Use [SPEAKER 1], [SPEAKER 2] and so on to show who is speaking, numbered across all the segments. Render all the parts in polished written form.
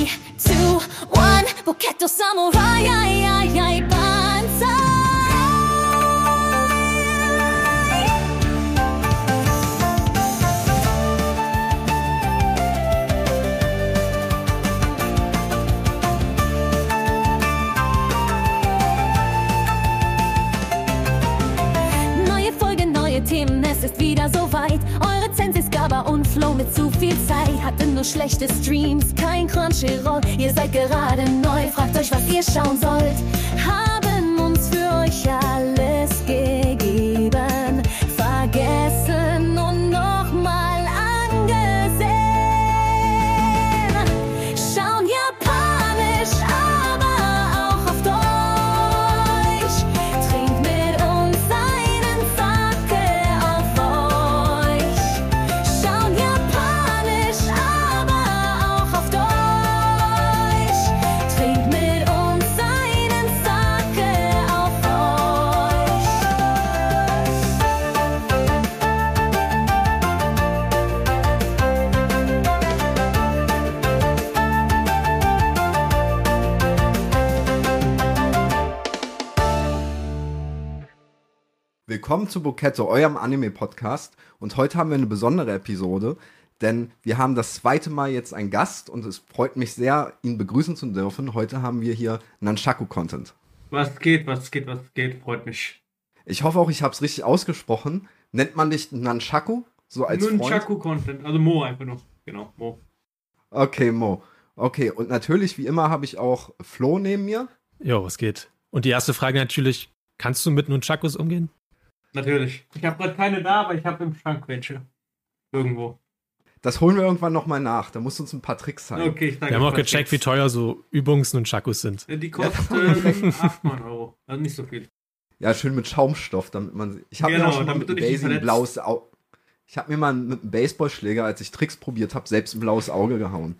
[SPEAKER 1] 3, 2, 1, Bocchetto Samurai, Banzai. Neue Folge, neue Themen, es ist wieder soweit. Eure Zensis, Gaba und Flow mit zu viel Zeit. Hatten nur schlechte Streams, kein Crunchyroll. Ihr seid gerade neu, fragt euch, was ihr schauen sollt. Haben uns für euch alles gegeben, vergessen und nochmal angesehen. Schauen japanisch, aber auch auf Deutsch. Trinkt mit uns einen Sake auf euch. Schauen japanisch, aber auch auf Deutsch. Trinkt mit uns einen Sake auf euch.
[SPEAKER 2] Willkommen zu Bocchetto, eurem Anime-Podcast. Und heute haben wir eine besondere Episode, denn wir haben das zweite Mal jetzt einen Gast und es freut mich sehr, ihn begrüßen zu dürfen. Heute haben wir hier Nunchaku-Content.
[SPEAKER 3] Was geht, freut mich.
[SPEAKER 2] Ich hoffe auch, ich habe es richtig ausgesprochen. Nennt man dich Nunchaku? So als Freund?
[SPEAKER 3] Nunchaku-Content, also Mo einfach nur. Genau, Mo.
[SPEAKER 2] Okay, Mo. Okay, und natürlich, wie immer, habe ich auch Flo neben mir.
[SPEAKER 4] Jo, was geht? Und die erste Frage natürlich, kannst du mit Nunchakus umgehen?
[SPEAKER 3] Natürlich. Ich habe gerade keine da, aber ich habe im Schrank welche. Irgendwo.
[SPEAKER 2] Das holen wir irgendwann nochmal nach. Da musst du uns ein paar Tricks zeigen.
[SPEAKER 3] Okay, ich sage
[SPEAKER 4] Wir haben auch gecheckt, wie teuer so Übungs-Nunchakus sind.
[SPEAKER 3] Die kosten 8 Euro. Also nicht so viel.
[SPEAKER 2] Ja, schön mit Schaumstoff, damit man... Ich habe mir
[SPEAKER 3] Genau,
[SPEAKER 2] auch schon mal
[SPEAKER 3] damit
[SPEAKER 2] mit
[SPEAKER 3] du dich nicht
[SPEAKER 2] Daisy ein
[SPEAKER 3] verletzt.
[SPEAKER 2] blaues Auge... Ich habe mir mal mit einem Baseballschläger, als ich Tricks probiert habe, selbst ein blaues Auge gehauen.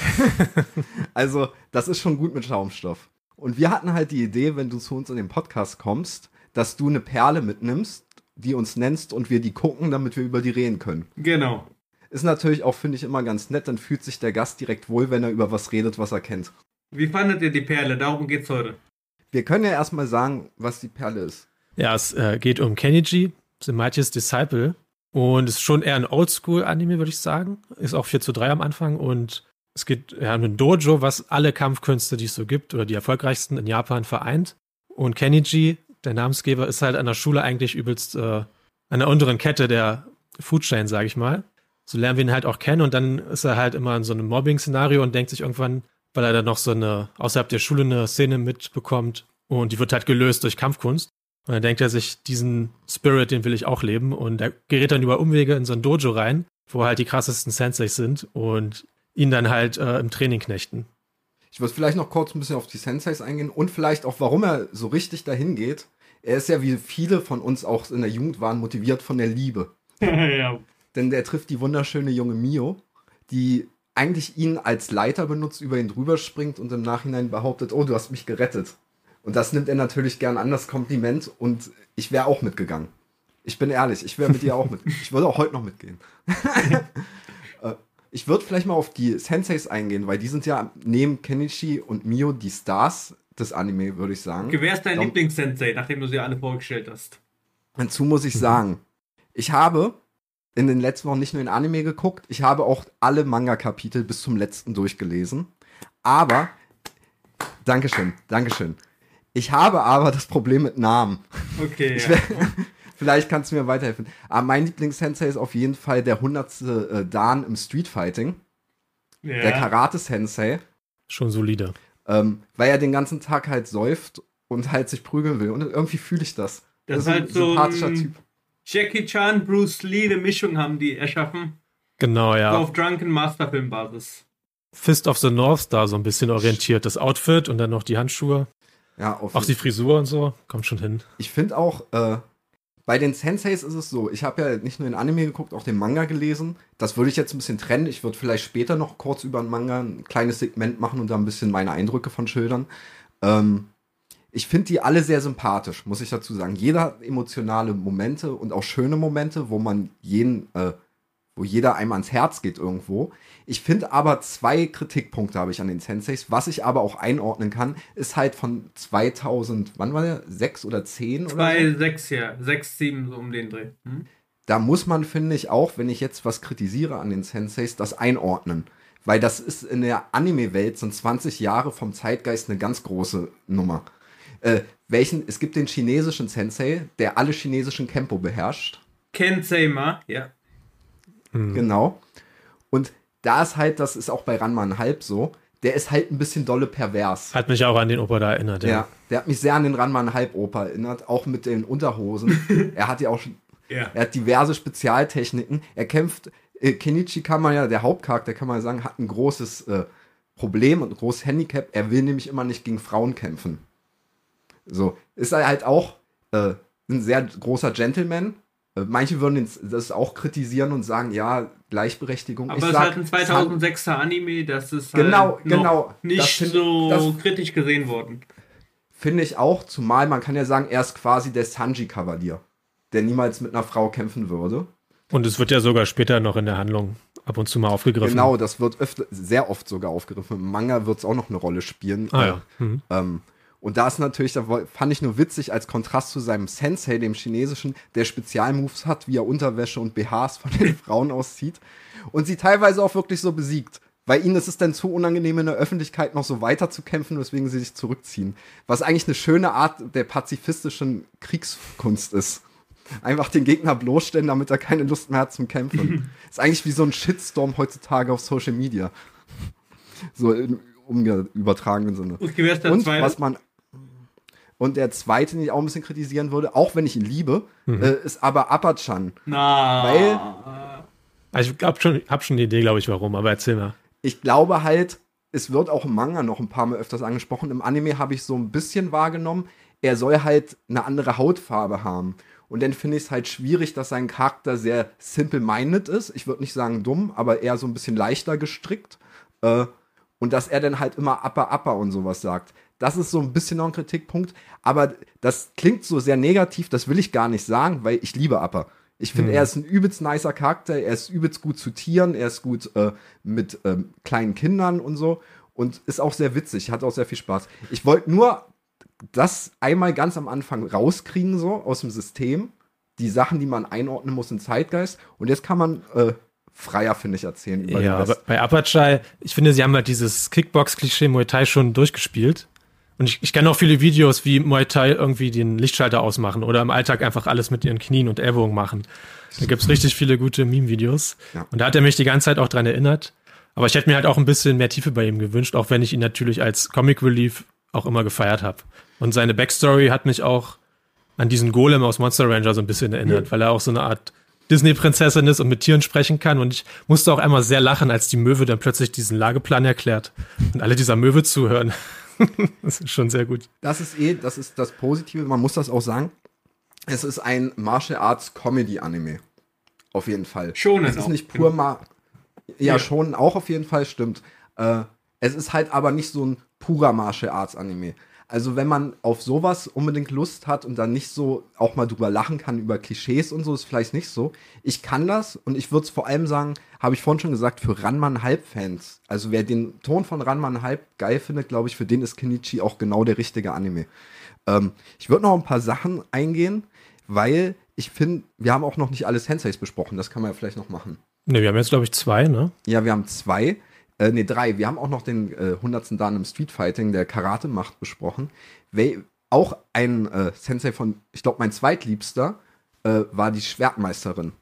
[SPEAKER 2] Also, das ist schon gut mit Schaumstoff. Und wir hatten halt die Idee, wenn du zu uns in den Podcast kommst, dass du eine Perle mitnimmst, die uns nennst und wir die gucken, damit wir über die reden können.
[SPEAKER 3] Genau.
[SPEAKER 2] Ist natürlich auch, finde ich, immer ganz nett, dann fühlt sich der Gast direkt wohl, wenn er über was redet, was er kennt.
[SPEAKER 3] Wie fandet ihr die Perle? Darum geht's heute.
[SPEAKER 2] Wir können ja erstmal sagen, was die Perle ist.
[SPEAKER 4] Ja, es geht um Keniji, The Mightiest Disciple. Und ist schon eher ein Oldschool-Anime, würde ich sagen. Ist auch 4:3 am Anfang. Und es geht ja um ein Dojo, was alle Kampfkünste, die es so gibt, oder die erfolgreichsten in Japan vereint. Und Keniji, der Namensgeber, ist halt an der Schule eigentlich übelst an der unteren Kette der Foodchain, sage ich mal. So lernen wir ihn halt auch kennen. Und dann ist er halt immer in so einem Mobbing-Szenario und denkt sich irgendwann, weil er dann noch so eine, außerhalb der Schule eine Szene mitbekommt. Und die wird halt gelöst durch Kampfkunst. Und dann denkt er sich, diesen Spirit, den will ich auch leben. Und er gerät dann über Umwege in so ein Dojo rein, wo halt die krassesten Senseis sind und ihn dann halt im Training knechten.
[SPEAKER 2] Ich würde vielleicht noch kurz ein bisschen auf die Senseis eingehen und vielleicht auch, warum er so richtig dahin geht. Er ist ja, wie viele von uns auch in der Jugend waren, motiviert von der Liebe.
[SPEAKER 3] Ja.
[SPEAKER 2] Denn der trifft die wunderschöne junge Mio, die eigentlich ihn als Leiter benutzt, über ihn drüber springt und im Nachhinein behauptet, oh, du hast mich gerettet. Und das nimmt er natürlich gern an, das Kompliment, und ich wäre auch mitgegangen. Ich bin ehrlich, ich wäre mit dir auch mitgegangen. Ich würde auch heute noch mitgehen. Ich würde vielleicht mal auf die Senseis eingehen, weil die sind ja neben Kenichi und Mio die Stars des Anime, würde ich sagen.
[SPEAKER 3] Wer ist dein Lieblings-Sensei, nachdem du sie alle vorgestellt hast?
[SPEAKER 2] Dazu muss ich sagen, ich habe in den letzten Wochen nicht nur in Anime geguckt, ich habe auch alle Manga-Kapitel bis zum letzten durchgelesen. Aber, Dankeschön. Ich habe aber das Problem mit Namen.
[SPEAKER 3] Okay, ja.
[SPEAKER 2] Vielleicht kannst du mir weiterhelfen. Aber mein Lieblings-Sensei ist auf jeden Fall der 100. Dan im Streetfighting.
[SPEAKER 3] Ja.
[SPEAKER 2] Der Karate-Sensei.
[SPEAKER 4] Schon solide.
[SPEAKER 2] Weil er den ganzen Tag halt säuft und halt sich prügeln will. Und irgendwie fühle ich das.
[SPEAKER 3] Das ist
[SPEAKER 2] ein
[SPEAKER 3] halt so
[SPEAKER 2] sympathischer
[SPEAKER 3] ein
[SPEAKER 2] Typ.
[SPEAKER 3] Jackie Chan, Bruce Lee, eine Mischung haben die erschaffen.
[SPEAKER 4] Genau, ja.
[SPEAKER 3] So auf Drunken Master-Film-Basis.
[SPEAKER 4] Fist of the North Star so ein bisschen orientiert. Das Outfit und dann noch die Handschuhe.
[SPEAKER 2] Ja,
[SPEAKER 4] Auch die Frisur und so. Kommt schon hin.
[SPEAKER 2] Ich finde auch, bei den Senseis ist es so, ich habe ja nicht nur den Anime geguckt, auch den Manga gelesen. Das würde ich jetzt ein bisschen trennen. Ich würde vielleicht später noch kurz über den Manga ein kleines Segment machen und da ein bisschen meine Eindrücke von schildern. Ich finde die alle sehr sympathisch, muss ich dazu sagen. Jeder hat emotionale Momente und auch schöne Momente, wo wo jeder einem ans Herz geht irgendwo. Ich finde aber 2 Kritikpunkte habe ich an den Senseis. Was ich aber auch einordnen kann, ist halt von 2000, wann war der? 6 oder 10 oder so?
[SPEAKER 3] 2,6, ja. 6, 7, so um den Dreh.
[SPEAKER 2] Da muss man, finde ich, auch, wenn ich jetzt was kritisiere an den Senseis, das einordnen. Weil das ist in der Anime-Welt, sind 20 Jahre vom Zeitgeist eine ganz große Nummer. Es gibt den chinesischen Sensei, der alle chinesischen Kempo beherrscht.
[SPEAKER 3] Kensei-ma, ja.
[SPEAKER 2] Genau. Und da ist halt, das ist auch bei Ranma 1/2 so, der ist halt ein bisschen dolle pervers.
[SPEAKER 4] Hat mich auch an den Opa da erinnert,
[SPEAKER 2] Ja, der hat mich sehr an den Ranma 1/2 Opa erinnert, auch mit den Unterhosen. Er hat ja auch schon, er hat diverse Spezialtechniken. Er kämpft, Kenichi kann man ja, der Hauptcharakter kann man ja sagen, hat ein großes Problem und ein großes Handicap. Er will nämlich immer nicht gegen Frauen kämpfen. So, ist er halt auch ein sehr großer Gentleman. Manche würden das auch kritisieren und sagen, ja, Gleichberechtigung.
[SPEAKER 3] Aber es ist halt ein 2006er Anime, das ist halt
[SPEAKER 2] genau,
[SPEAKER 3] nicht so kritisch gesehen worden.
[SPEAKER 2] Finde ich auch, zumal man kann ja sagen, er ist quasi der Sanji-Kavalier, der niemals mit einer Frau kämpfen würde.
[SPEAKER 4] Und es wird ja sogar später noch in der Handlung ab und zu mal aufgegriffen.
[SPEAKER 2] Genau, das wird sehr oft sogar aufgegriffen. Im Manga wird es auch noch eine Rolle spielen. Und da ist natürlich, da fand ich nur witzig, als Kontrast zu seinem Sensei, dem chinesischen, der Spezialmoves hat, wie er Unterwäsche und BHs von den Frauen auszieht. Und sie teilweise auch wirklich so besiegt. Weil ihnen ist es dann zu unangenehm, in der Öffentlichkeit noch so weiter zu kämpfen, weswegen sie sich zurückziehen. Was eigentlich eine schöne Art der pazifistischen Kriegskunst ist. Einfach den Gegner bloßstellen, damit er keine Lust mehr hat zum Kämpfen. Ist eigentlich wie so ein Shitstorm heutzutage auf Social Media. So im übertragenen Sinne. Und der zweite, den ich auch ein bisschen kritisieren würde, auch wenn ich ihn liebe, ist aber Appa-chan.
[SPEAKER 4] Also ich hab schon eine Idee, glaube ich, warum, aber erzähl mal.
[SPEAKER 2] Ich glaube halt, es wird auch im Manga noch ein paar Mal öfters angesprochen. Im Anime habe ich so ein bisschen wahrgenommen, er soll halt eine andere Hautfarbe haben. Und dann finde ich es halt schwierig, dass sein Charakter sehr simple-minded ist. Ich würde nicht sagen dumm, aber eher so ein bisschen leichter gestrickt. Und dass er dann halt immer Appa und sowas sagt. Das ist so ein bisschen noch ein Kritikpunkt. Aber das klingt so sehr negativ, das will ich gar nicht sagen, weil ich liebe Appa. Ich finde, er ist ein übelst nicer Charakter, er ist übelst gut zu Tieren, er ist gut mit kleinen Kindern und so. Und ist auch sehr witzig, hat auch sehr viel Spaß. Ich wollte nur das einmal ganz am Anfang rauskriegen, so aus dem System. Die Sachen, die man einordnen muss in Zeitgeist. Und jetzt kann man freier, finde ich, erzählen. Über
[SPEAKER 4] ja, aber bei Apachai, ich finde, sie haben halt dieses Kickbox-Klischee Muay Thai schon durchgespielt. Und ich kenne auch viele Videos, wie Muay Thai irgendwie den Lichtschalter ausmachen oder im Alltag einfach alles mit ihren Knien und Ellbogen machen. Da gibt's richtig viele gute Meme-Videos. Ja. Und da hat er mich die ganze Zeit auch dran erinnert. Aber ich hätte mir halt auch ein bisschen mehr Tiefe bei ihm gewünscht, auch wenn ich ihn natürlich als Comic Relief auch immer gefeiert habe. Und seine Backstory hat mich auch an diesen Golem aus Monster Ranger so ein bisschen erinnert, weil er auch so eine Art Disney-Prinzessin ist und mit Tieren sprechen kann. Und ich musste auch einmal sehr lachen, als die Möwe dann plötzlich diesen Lageplan erklärt und alle dieser Möwe zuhören. Das ist schon sehr gut.
[SPEAKER 2] Das ist das Positive, man muss das auch sagen. Es ist ein Martial Arts Comedy Anime. Auf jeden Fall.
[SPEAKER 3] Schon.
[SPEAKER 2] Es ist nicht pur ja, schon auch auf jeden Fall, stimmt. Es ist halt aber nicht so ein purer Martial Arts Anime. Also wenn man auf sowas unbedingt Lust hat und dann nicht so auch mal drüber lachen kann, über Klischees und so, ist vielleicht nicht so. Ich kann das und ich würde es vor allem sagen, habe ich vorhin schon gesagt, für Ranma 1/2-Fans. Also wer den Ton von Ranma 1/2 geil findet, glaube ich, für den ist Kenichi auch genau der richtige Anime. Ich würde noch ein paar Sachen eingehen, weil ich finde, wir haben auch noch nicht alle Senseis besprochen. Das kann man ja vielleicht noch machen.
[SPEAKER 4] Ne, wir haben jetzt, glaube ich, 2, ne?
[SPEAKER 2] Ja, wir haben 2. 3. Wir haben auch noch den 100. Dan im Streetfighting, der Karate macht, besprochen. Auch ein Sensei von, ich glaube, mein zweitliebster war die Schwertmeisterin.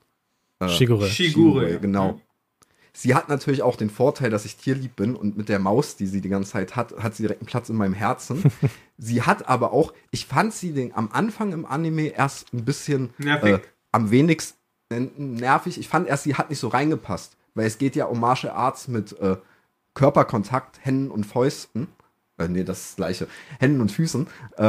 [SPEAKER 3] Shigure.
[SPEAKER 2] Genau. Sie hat natürlich auch den Vorteil, dass ich tierlieb bin und mit der Maus, die sie die ganze Zeit hat sie direkt einen Platz in meinem Herzen. Sie hat aber auch, ich fand sie am Anfang im Anime erst ein bisschen am wenigsten nervig. Ich fand erst, sie hat nicht so reingepasst. Weil es geht ja um Martial Arts mit Körperkontakt, Händen und Fäusten. Das ist das Gleiche. Händen und Füßen.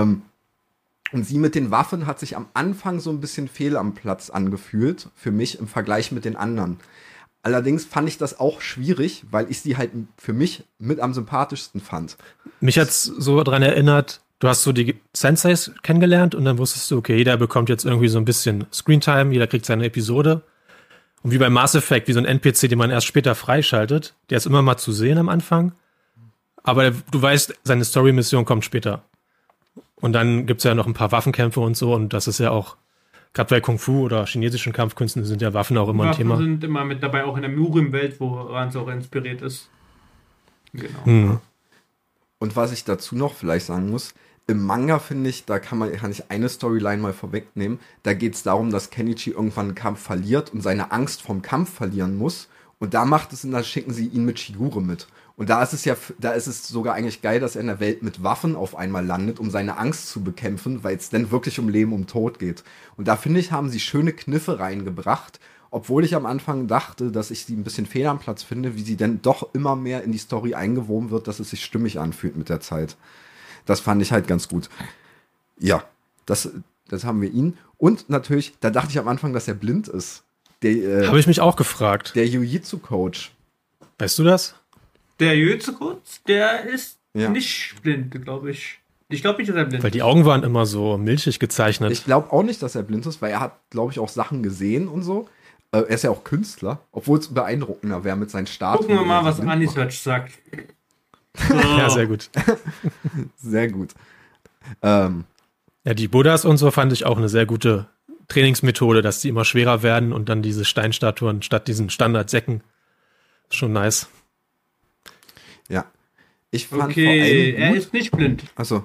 [SPEAKER 2] Und sie mit den Waffen hat sich am Anfang so ein bisschen fehl am Platz angefühlt, für mich im Vergleich mit den anderen. Allerdings fand ich das auch schwierig, weil ich sie halt für mich mit am sympathischsten fand.
[SPEAKER 4] Mich hat's so dran erinnert, du hast so die Senseis kennengelernt und dann wusstest du, okay, jeder bekommt jetzt irgendwie so ein bisschen Screentime, jeder kriegt seine Episode. Und wie bei Mass Effect, wie so ein NPC, den man erst später freischaltet. Der ist immer mal zu sehen am Anfang. Aber du weißt, seine Story-Mission kommt später. Und dann gibt's ja noch ein paar Waffenkämpfe und so. Und das ist ja auch, gerade bei Kung Fu oder chinesischen Kampfkünsten sind ja Waffen auch immer ein Thema.
[SPEAKER 3] Waffen sind immer mit dabei, auch in der Murim-Welt, woran es auch inspiriert ist. Genau.
[SPEAKER 2] Und was ich dazu noch vielleicht sagen muss, im Manga finde ich, da kann ich eine Storyline mal vorwegnehmen. Da geht es darum, dass Kenichi irgendwann einen Kampf verliert und seine Angst vom Kampf verlieren muss. Und da macht es Sinn, da schicken sie ihn mit Shigure mit. Und da ist es sogar eigentlich geil, dass er in der Welt mit Waffen auf einmal landet, um seine Angst zu bekämpfen, weil es dann wirklich um Leben, um Tod geht. Und da finde ich, haben sie schöne Kniffe reingebracht, obwohl ich am Anfang dachte, dass ich sie ein bisschen fehl am Platz finde, wie sie dann doch immer mehr in die Story eingewoben wird, dass es sich stimmig anfühlt mit der Zeit. Das fand ich halt ganz gut. Ja, das haben wir ihn. Und natürlich, da dachte ich am Anfang, dass er blind ist.
[SPEAKER 4] Habe ich mich auch gefragt.
[SPEAKER 2] Der Jiu-Jitsu-Coach.
[SPEAKER 4] Weißt du das?
[SPEAKER 3] Der Jiu-Jitsu-Coach, der ist nicht blind, glaube ich. Ich glaube nicht, dass er blind ist.
[SPEAKER 4] Weil die Augen waren immer so milchig gezeichnet.
[SPEAKER 2] Ich glaube auch nicht, dass er blind ist, weil er hat, glaube ich, auch Sachen gesehen und so. Er ist ja auch Künstler, obwohl es beeindruckender wäre mit seinen Statuen.
[SPEAKER 3] Gucken wir mal, was Anisearch sagt. So.
[SPEAKER 4] Ja, sehr gut.
[SPEAKER 2] Sehr gut.
[SPEAKER 4] Ja, die Buddhas und so fand ich auch eine sehr gute Trainingsmethode, dass die immer schwerer werden und dann diese Steinstatuen statt diesen Standardsäcken. Ist schon nice.
[SPEAKER 2] Ja. Ich fand
[SPEAKER 3] Okay,
[SPEAKER 2] vor allem
[SPEAKER 3] er ist nicht blind.
[SPEAKER 2] Achso.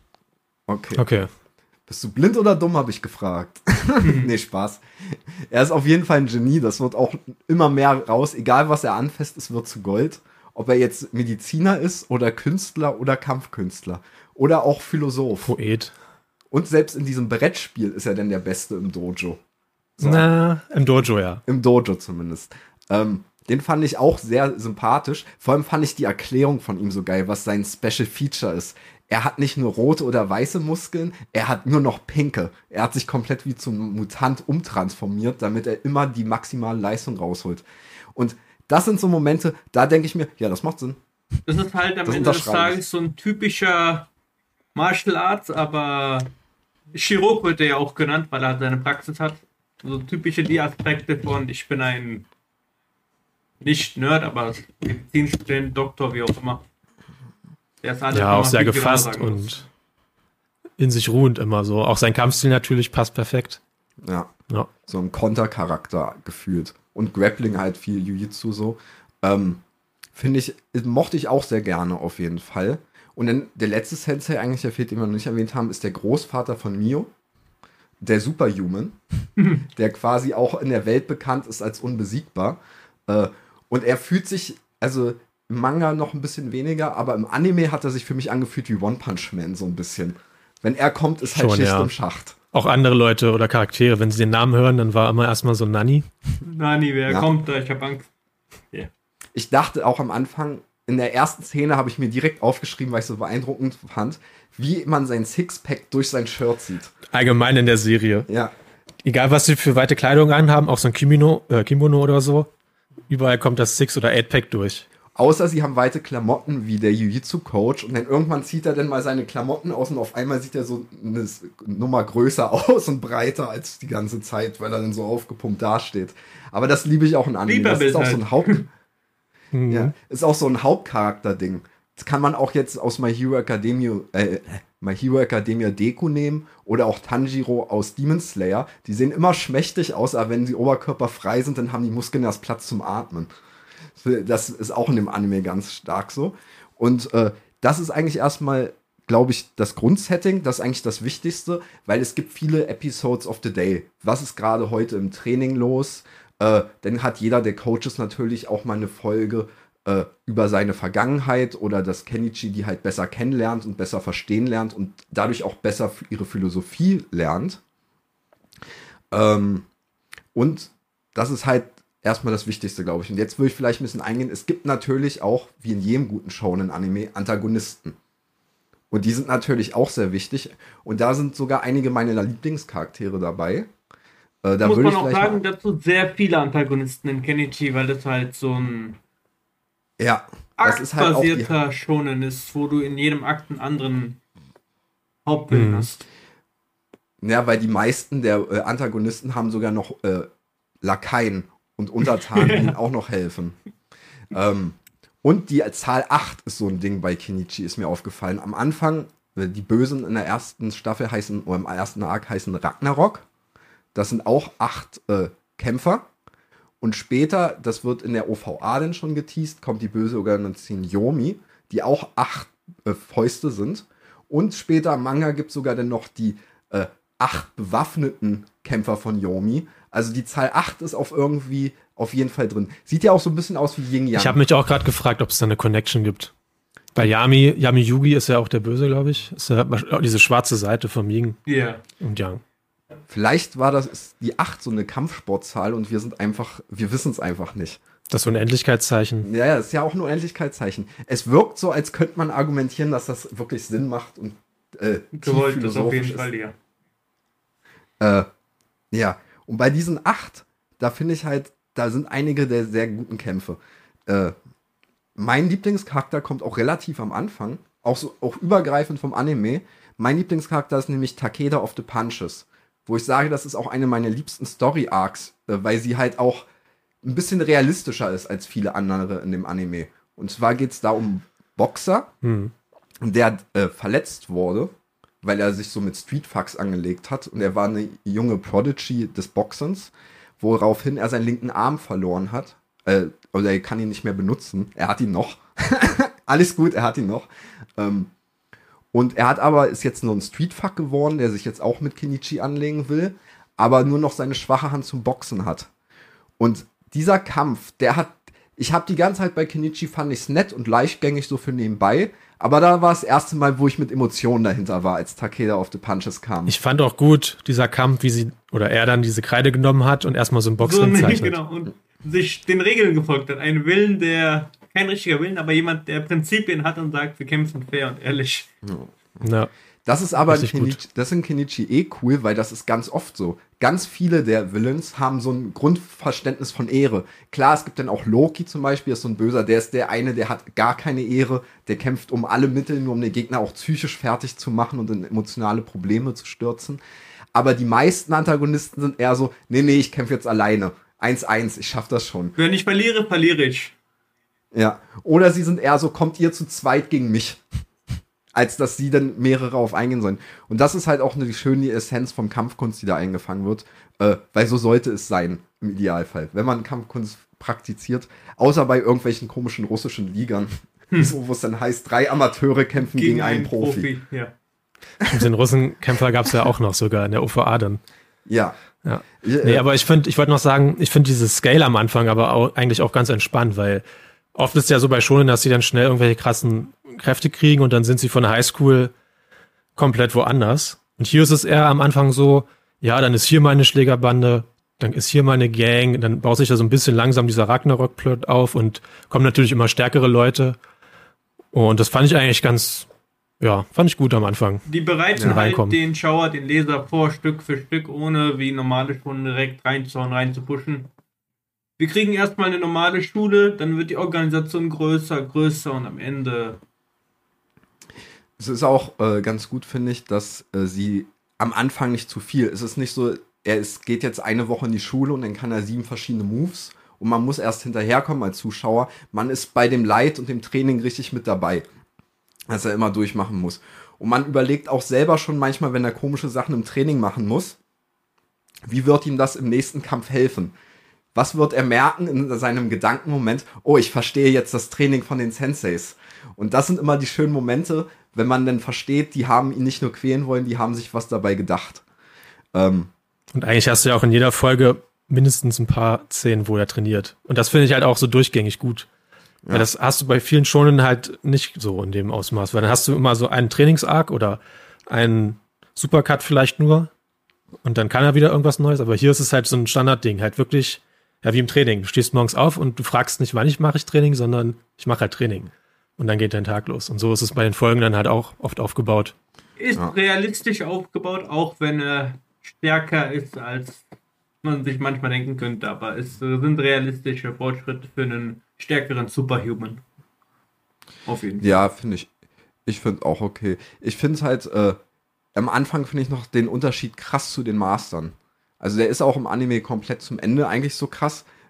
[SPEAKER 4] Okay.
[SPEAKER 2] Bist du blind oder dumm, habe ich gefragt. Nee, Spaß. Er ist auf jeden Fall ein Genie. Das wird auch immer mehr raus. Egal, was er anfasst, es wird zu Gold. Ob er jetzt Mediziner ist oder Künstler oder Kampfkünstler. Oder auch Philosoph.
[SPEAKER 4] Poet.
[SPEAKER 2] Und selbst in diesem Brettspiel ist er denn der Beste im Dojo. So.
[SPEAKER 4] Na, im Dojo, ja.
[SPEAKER 2] Im Dojo zumindest. Den fand ich auch sehr sympathisch. Vor allem fand ich die Erklärung von ihm so geil, was sein Special Feature ist. Er hat nicht nur rote oder weiße Muskeln, er hat nur noch pinke. Er hat sich komplett wie zum Mutant umtransformiert, damit er immer die maximale Leistung rausholt. Und das sind so Momente, da denke ich mir, ja, das macht Sinn.
[SPEAKER 3] Das ist halt am
[SPEAKER 2] Das
[SPEAKER 3] Ende des
[SPEAKER 2] unterschreibe ich.
[SPEAKER 3] Tages so ein typischer Martial Arts, aber Chirurg wird er ja auch genannt, weil er halt seine Praxis hat. So typische die Aspekte von, ich bin ein nicht Nerd, aber Medizinstudent, Doktor, wie auch immer. Der ist halt
[SPEAKER 4] Ja,
[SPEAKER 3] immer
[SPEAKER 4] auch sehr
[SPEAKER 3] viel genauer
[SPEAKER 4] gefasst
[SPEAKER 3] sagen muss.
[SPEAKER 4] und in sich ruhend immer so. Auch sein Kampfstil natürlich passt perfekt.
[SPEAKER 2] Ja,
[SPEAKER 4] Ja.
[SPEAKER 2] so ein Kontercharakter gefühlt. Und Grappling halt viel Jiu-Jitsu so. Finde ich, mochte ich auch sehr gerne auf jeden Fall. Und dann der letzte Sensei eigentlich, der fehlt, den wir noch nicht erwähnt haben, ist der Großvater von Mio. Der Superhuman. Der quasi auch in der Welt bekannt ist als unbesiegbar. Und er fühlt sich, also im Manga noch ein bisschen weniger, aber im Anime hat er sich für mich angefühlt wie One Punch Man so ein bisschen. Wenn er kommt, ist halt
[SPEAKER 4] Schon,
[SPEAKER 2] Schicht
[SPEAKER 4] ja.
[SPEAKER 2] im Schacht.
[SPEAKER 4] Auch andere Leute oder Charaktere, wenn sie den Namen hören, dann war immer erstmal so Nani.
[SPEAKER 3] Nani, wer
[SPEAKER 2] Ja.
[SPEAKER 3] kommt da? Ich hab Angst.
[SPEAKER 2] Ich dachte auch am Anfang, in der ersten Szene habe ich mir direkt aufgeschrieben, weil ich so beeindruckend fand, wie man sein Sixpack durch sein Shirt sieht.
[SPEAKER 4] Allgemein in der Serie.
[SPEAKER 2] Ja,
[SPEAKER 4] Egal, was sie für weite Kleidung anhaben, auch so ein Kimono oder so, überall kommt das Six- oder Eight-Pack durch.
[SPEAKER 2] außer sie haben weite Klamotten wie der Jiu-Jitsu-Coach und dann irgendwann zieht er dann mal seine Klamotten aus und auf einmal sieht er so eine Nummer größer aus und breiter als die ganze Zeit, weil er dann so aufgepumpt dasteht. Aber das liebe ich auch in Anime. Das ist auch so ein Ja, ist auch so ein Hauptcharakter-Ding. Das kann man auch jetzt aus My Hero Academia Deku nehmen oder auch Tanjiro aus Demon Slayer. Die sehen immer schmächtig aus, aber wenn sie oberkörperfrei sind, dann haben die Muskeln erst Platz zum Atmen. Das ist auch in dem Anime ganz stark so. Und das ist eigentlich erstmal, glaube ich, das Grundsetting. Das ist eigentlich das Wichtigste, weil es gibt viele Episodes of the Day. Was ist gerade heute im Training los? Dann hat jeder der Coaches natürlich auch mal eine Folge über seine Vergangenheit oder dass Kenichi die halt besser kennenlernt und besser verstehen lernt und dadurch auch besser ihre Philosophie lernt. Und das ist halt erstmal das Wichtigste, glaube ich. Und jetzt würde ich vielleicht ein bisschen eingehen. Es gibt natürlich auch, wie in jedem guten Shonen-Anime, Antagonisten. Und die sind natürlich auch sehr wichtig. Und da sind sogar einige meiner Lieblingscharaktere dabei. Da
[SPEAKER 3] Muss
[SPEAKER 2] würde
[SPEAKER 3] man
[SPEAKER 2] ich
[SPEAKER 3] auch
[SPEAKER 2] vielleicht
[SPEAKER 3] sagen, dazu sehr viele Antagonisten in Kenichi, weil das halt so ein
[SPEAKER 2] ja, das ist halt auch die,
[SPEAKER 3] aktbasierter Shonen ist, wo du in jedem Akt einen anderen Hauptvillain hast.
[SPEAKER 2] ja, weil die meisten der Antagonisten haben sogar noch Lakaien und Untertanen, die ihnen auch noch helfen. Und die Zahl 8 ist so ein Ding bei Kenichi, ist mir aufgefallen. Am Anfang, die Bösen in der ersten Staffel oder im ersten Arc heißen Ragnarok. Das sind auch 8 Kämpfer. Und später, das wird in der OVA dann schon geteased, kommt die böse Organisation Yomi, die auch 8 Fäuste sind. Und später im Manga gibt es sogar dann noch die 8 bewaffneten Kämpfer von Yomi. Also die Zahl 8 ist auf jeden Fall drin. Sieht ja auch so ein bisschen aus wie Yin Yang.
[SPEAKER 4] Ich habe mich auch gerade gefragt, ob es da eine Connection gibt. Bei Yami Yugi ist ja auch der Böse, glaube ich. Ist ja diese schwarze Seite vom Yin und Yang.
[SPEAKER 2] Vielleicht war die 8 so eine Kampfsportzahl und wir wissen es einfach nicht.
[SPEAKER 4] Das Unendlichkeitszeichen.
[SPEAKER 2] Ja, ist ja auch ein Unendlichkeitszeichen. Es wirkt so, als könnte man argumentieren, dass das wirklich Sinn macht und
[SPEAKER 3] gewollt ist auf jeden Fall, ja.
[SPEAKER 2] Ja, und bei diesen 8, da finde ich halt, da sind einige der sehr guten Kämpfe. Mein Lieblingscharakter kommt auch relativ am Anfang, auch übergreifend vom Anime. Mein Lieblingscharakter ist nämlich Takeda of the Punches, wo ich sage, das ist auch eine meiner liebsten Story-Arcs, weil sie halt auch ein bisschen realistischer ist als viele andere in dem Anime. Und zwar geht es da um einen Boxer, der verletzt wurde, weil er sich so mit Streetfucks angelegt hat. Und er war eine junge Prodigy des Boxens, woraufhin er seinen linken Arm verloren hat. Oder er kann ihn nicht mehr benutzen. Er hat ihn noch. Alles gut, er hat ihn noch. Und ist jetzt nur ein Streetfuck geworden, der sich jetzt auch mit Kenichi anlegen will, aber nur noch seine schwache Hand zum Boxen hat. Und dieser Kampf, ich habe die ganze Zeit bei Kenichi, fand ich es nett und leichtgängig so für nebenbei, aber da war das erste Mal, wo ich mit Emotionen dahinter war, als Takeda of the Punches kam.
[SPEAKER 4] Ich fand auch gut, dieser Kampf, wie er dann diese Kreide genommen hat und erstmal so ein Boxring zeichnet.
[SPEAKER 3] Genau, und sich den Regeln gefolgt hat. Ein Willen, kein richtiger Willen, aber jemand, der Prinzipien hat und sagt, wir kämpfen fair und ehrlich.
[SPEAKER 4] Ja.
[SPEAKER 2] Das ist aber in Kenichi cool, weil das ist ganz oft so. Ganz viele der Villains haben so ein Grundverständnis von Ehre. Klar, es gibt dann auch Loki zum Beispiel, ist so ein Böser, der ist der eine, der hat gar keine Ehre, der kämpft um alle Mittel, nur um den Gegner auch psychisch fertig zu machen und in emotionale Probleme zu stürzen. Aber die meisten Antagonisten sind eher so, nee, ich kämpfe jetzt alleine. 1-1, ich schaff das schon.
[SPEAKER 3] Wenn ich verliere, verliere ich.
[SPEAKER 2] Ja, oder sie sind eher so, kommt ihr zu zweit gegen mich, als dass sie dann mehrere auf eingehen sollen. Und das ist halt auch eine schöne Essenz vom Kampfkunst, die da eingefangen wird, weil so sollte es sein, im Idealfall. Wenn man Kampfkunst praktiziert, außer bei irgendwelchen komischen russischen Ligern, wo es dann heißt, 3 Amateure kämpfen gegen einen Profi.
[SPEAKER 3] Ja.
[SPEAKER 4] Den Russenkämpfer gab es ja auch noch sogar in der OVA dann.
[SPEAKER 2] Ja.
[SPEAKER 4] Nee, aber ich wollte noch sagen, ich finde dieses Scale am Anfang aber eigentlich auch ganz entspannt, weil oft ist ja so bei Shonen, dass sie dann schnell irgendwelche krassen Kräfte kriegen und dann sind sie von der Highschool komplett woanders. Und hier ist es eher am Anfang so, ja, dann ist hier meine Schlägerbande, dann ist hier meine Gang, dann baut sich da so ein bisschen langsam dieser Ragnarok-Plot auf und kommen natürlich immer stärkere Leute. Und das fand ich eigentlich fand ich gut am Anfang.
[SPEAKER 3] Die bereiten halt den Schauer, den Leser vor, Stück für Stück, ohne wie normale Stunden direkt reinzupushen. Wir kriegen erstmal eine normale Schule, dann wird die Organisation größer und am Ende...
[SPEAKER 2] Es ist auch ganz gut, finde ich, dass sie am Anfang nicht zu viel. Es ist nicht so, geht jetzt eine Woche in die Schule und dann kann er 7 verschiedene Moves und man muss erst hinterherkommen als Zuschauer. Man ist bei dem Leid und dem Training richtig mit dabei, dass er immer durchmachen muss. Und man überlegt auch selber schon manchmal, wenn er komische Sachen im Training machen muss, wie wird ihm das im nächsten Kampf helfen? Was wird er merken in seinem Gedankenmoment? Oh, ich verstehe jetzt das Training von den Senseis. Und das sind immer die schönen Momente, wenn man dann versteht, die haben ihn nicht nur quälen wollen, die haben sich was dabei gedacht.
[SPEAKER 4] Und eigentlich hast du ja auch in jeder Folge mindestens ein paar Szenen, wo er trainiert. Und das finde ich halt auch so durchgängig gut. Ja. Weil das hast du bei vielen Shonen halt nicht so in dem Ausmaß. Weil dann hast du immer so einen Trainingsarc oder einen Supercut vielleicht nur. Und dann kann er wieder irgendwas Neues. Aber hier ist es halt so ein Standardding. Halt wirklich, ja, wie im Training. Du stehst morgens auf und du fragst nicht, wann mache ich Training, sondern ich mache halt Training. Und dann geht dein Tag los. Und so ist es bei den Folgen dann halt auch oft aufgebaut.
[SPEAKER 3] Ist realistisch aufgebaut, auch wenn er stärker ist, als man sich manchmal denken könnte. Aber es sind realistische Fortschritte für einen stärkeren Superhuman. Auf jeden Fall.
[SPEAKER 2] Ja, finde ich. Ich finde auch okay. Ich finde es halt, am Anfang finde ich noch den Unterschied krass zu den Mastern. Also der ist auch im Anime komplett zum Ende eigentlich so krass.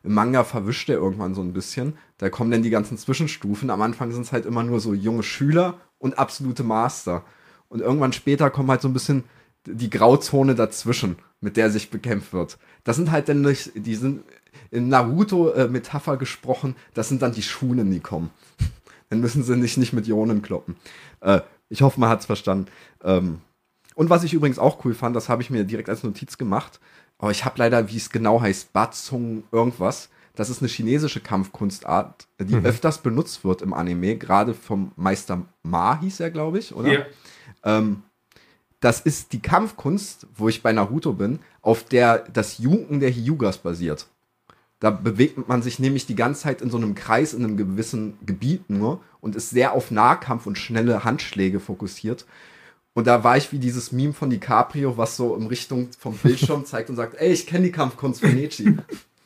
[SPEAKER 2] Im Manga verwischt er irgendwann so ein bisschen. Da kommen dann die ganzen Zwischenstufen. Am Anfang sind es halt immer nur so junge Schüler und absolute Master. Und irgendwann später kommt halt so ein bisschen die Grauzone dazwischen, mit der sich bekämpft wird. Das sind halt dann nicht, die sind in Naruto-Metapher gesprochen, das sind dann die Schulen, die kommen. Dann müssen sie nicht mit Ionen kloppen. Ich hoffe, man hat es verstanden. Und was ich übrigens auch cool fand, das habe ich mir direkt als Notiz gemacht, aber ich habe leider, wie es genau heißt, Batsung irgendwas. Das ist eine chinesische Kampfkunstart, die öfters benutzt wird im Anime, gerade vom Meister Ma hieß er, glaube ich, oder? Ja. Das ist die Kampfkunst, wo ich bei Naruto bin, auf der das Juken der Hyugas basiert. Da bewegt man sich nämlich die ganze Zeit in so einem Kreis in einem gewissen Gebiet nur und ist sehr auf Nahkampf und schnelle Handschläge fokussiert. Und da war ich wie dieses Meme von DiCaprio, was so in Richtung vom Bildschirm zeigt und sagt, ey, ich kenne die Kampfkunst von Nechi.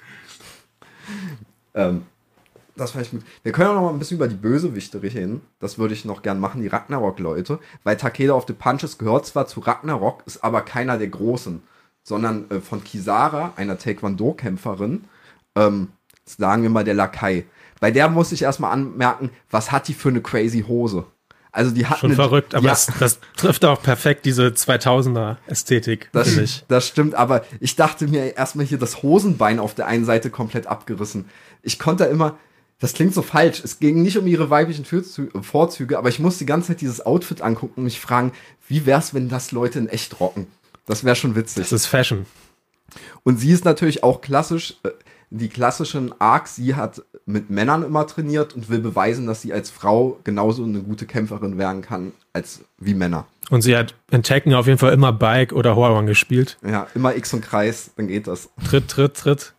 [SPEAKER 2] Das fand ich gut. Wir können auch noch mal ein bisschen über die Bösewichte reden. Das würde ich noch gern machen, die Ragnarok-Leute. Weil Takeda of the Punches gehört zwar zu Ragnarok, ist aber keiner der Großen. Sondern von Kisara, einer Taekwondo-Kämpferin, sagen wir mal der Lakai. Bei der muss ich erstmal anmerken, was hat die für eine crazy Hose? Also die hat
[SPEAKER 4] schon verrückt, aber das trifft auch perfekt diese 2000er-Ästhetik, finde ich.
[SPEAKER 2] Das stimmt, aber ich dachte mir erstmal hier das Hosenbein auf der einen Seite komplett abgerissen. Ich konnte immer, das klingt so falsch, es ging nicht um ihre weiblichen Vorzüge, aber ich musste die ganze Zeit dieses Outfit angucken und mich fragen, wie wär's, wenn das Leute in echt rocken? Das wäre schon witzig.
[SPEAKER 4] Das ist Fashion.
[SPEAKER 2] Und sie ist natürlich auch klassisch, die klassischen Arcs, sie hat mit Männern immer trainiert und will beweisen, dass sie als Frau genauso eine gute Kämpferin werden kann als wie Männer.
[SPEAKER 4] Und sie hat in Tekken auf jeden Fall immer Bike oder Hwoarang gespielt.
[SPEAKER 2] Ja, immer X und Kreis, dann geht das.
[SPEAKER 4] Tritt.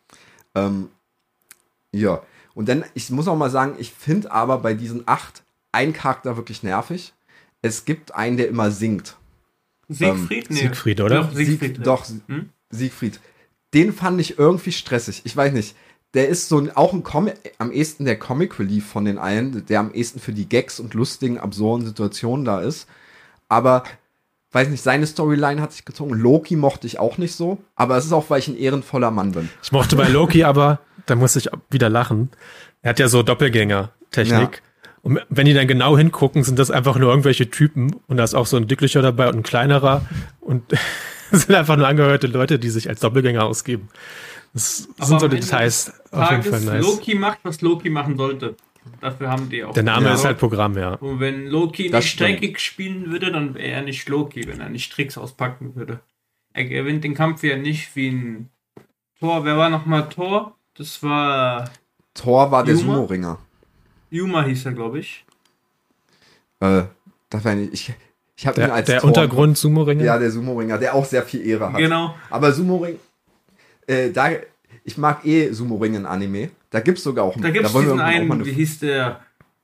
[SPEAKER 2] Ja, und dann, ich muss auch mal sagen, ich finde aber bei diesen 8 einen Charakter wirklich nervig. Es gibt einen, der immer singt.
[SPEAKER 3] Siegfried? Nee.
[SPEAKER 4] Siegfried, oder?
[SPEAKER 3] Doch,
[SPEAKER 2] Siegfried. Den fand ich irgendwie stressig. Ich weiß nicht. Der ist so auch am ehesten der Comic Relief von den allen, der am ehesten für die Gags und lustigen, absurden Situationen da ist. Aber, weiß nicht, seine Storyline hat sich gezogen. Loki mochte ich auch nicht so. Aber es ist auch, weil ich ein ehrenvoller Mann bin.
[SPEAKER 4] Ich mochte bei Loki aber, da muss ich wieder lachen. Er hat ja so Doppelgänger-Technik. Ja. Und wenn die dann genau hingucken, sind das einfach nur irgendwelche Typen. Und da ist auch so ein dicklicher dabei und ein kleinerer. Und das sind einfach nur angehörte Leute, die sich als Doppelgänger ausgeben. Das sind so Details. Auf jeden Fall nice.
[SPEAKER 3] Loki macht, was Loki machen sollte. Dafür haben die auch.
[SPEAKER 4] Der Name ist halt Programm, ja.
[SPEAKER 3] Und wenn Loki nicht streckig spielen würde, dann wäre er nicht Loki, wenn er nicht Tricks auspacken würde. Er gewinnt den Kampf ja nicht wie ein Thor. Wer war nochmal Thor? Das war...
[SPEAKER 2] Thor war der Sumo-Ringer.
[SPEAKER 3] Yuma hieß er, glaube ich.
[SPEAKER 2] Das war nicht... Ich habe ihn als
[SPEAKER 4] der Untergrund-Sumo-Ringer?
[SPEAKER 2] Ja, der Sumo-Ringer, der auch sehr viel Ehre hat.
[SPEAKER 3] Genau.
[SPEAKER 2] Aber Sumo-Ring... ich mag Sumo-Ring in Anime. Da gibt's sogar auch...
[SPEAKER 3] Da gibt's diesen einen, wie hieß der?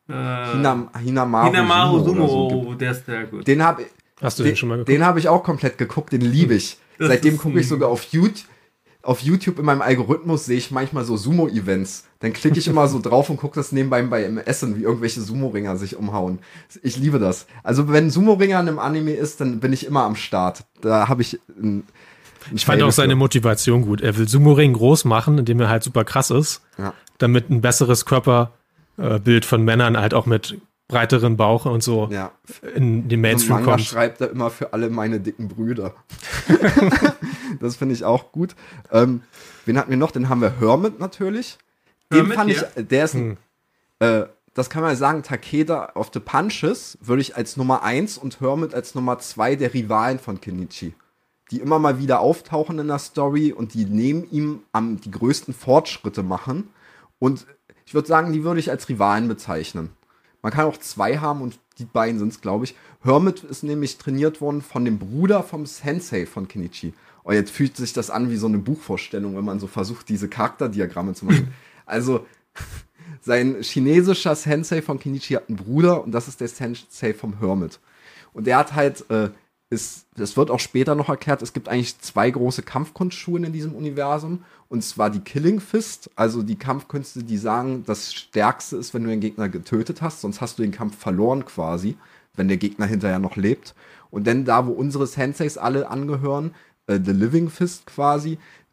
[SPEAKER 2] Hinamaru
[SPEAKER 3] Sumo, so. Der ist sehr gut.
[SPEAKER 2] Hast du den schon mal geguckt? Den habe ich auch komplett geguckt, den liebe ich. Seitdem gucke ich sogar auf YouTube in meinem Algorithmus sehe ich manchmal so Sumo-Events. Dann klicke ich immer so drauf und gucke das nebenbei im Essen, wie irgendwelche Sumo-Ringer sich umhauen. Ich liebe das. Also wenn Sumo-Ringer in einem Anime ist, dann bin ich immer am Start. Da habe ich
[SPEAKER 4] ich fand auch seine Motivation gut. Er will Sumo-Ring groß machen, indem er halt super krass ist, damit ein besseres Körperbild von Männern halt auch mit breiteren Bauch und so in den Mainstream kommt.
[SPEAKER 2] Schreibt er immer für alle meine dicken Brüder. Das finde ich auch gut. Wen hatten wir noch? Den haben wir Hermit natürlich. Den fand ich, der ist das kann man sagen, Takeda of the Punches würde ich als Nummer 1 und Hermit als Nummer 2 der Rivalen von Kenichi. Die immer mal wieder auftauchen in der Story und die neben ihm die größten Fortschritte machen. Und ich würde sagen, die würde ich als Rivalen bezeichnen. Man kann auch 2 haben und die beiden sind es, glaube ich. Hermit ist nämlich trainiert worden von dem Bruder vom Sensei von Kenichi. Oh, jetzt fühlt sich das an wie so eine Buchvorstellung, wenn man so versucht, diese Charakterdiagramme zu machen. Also, sein chinesischer Sensei von Kenichi hat einen Bruder und das ist der Sensei vom Hermit. Und der hat halt... das wird auch später noch erklärt, es gibt eigentlich 2 große Kampfkunstschulen in diesem Universum. Und zwar die Killing Fist, also die Kampfkünste, die sagen, das Stärkste ist, wenn du den Gegner getötet hast, sonst hast du den Kampf verloren quasi, wenn der Gegner hinterher noch lebt. Und dann da, wo unsere Senseis alle angehören, The Living Fist quasi,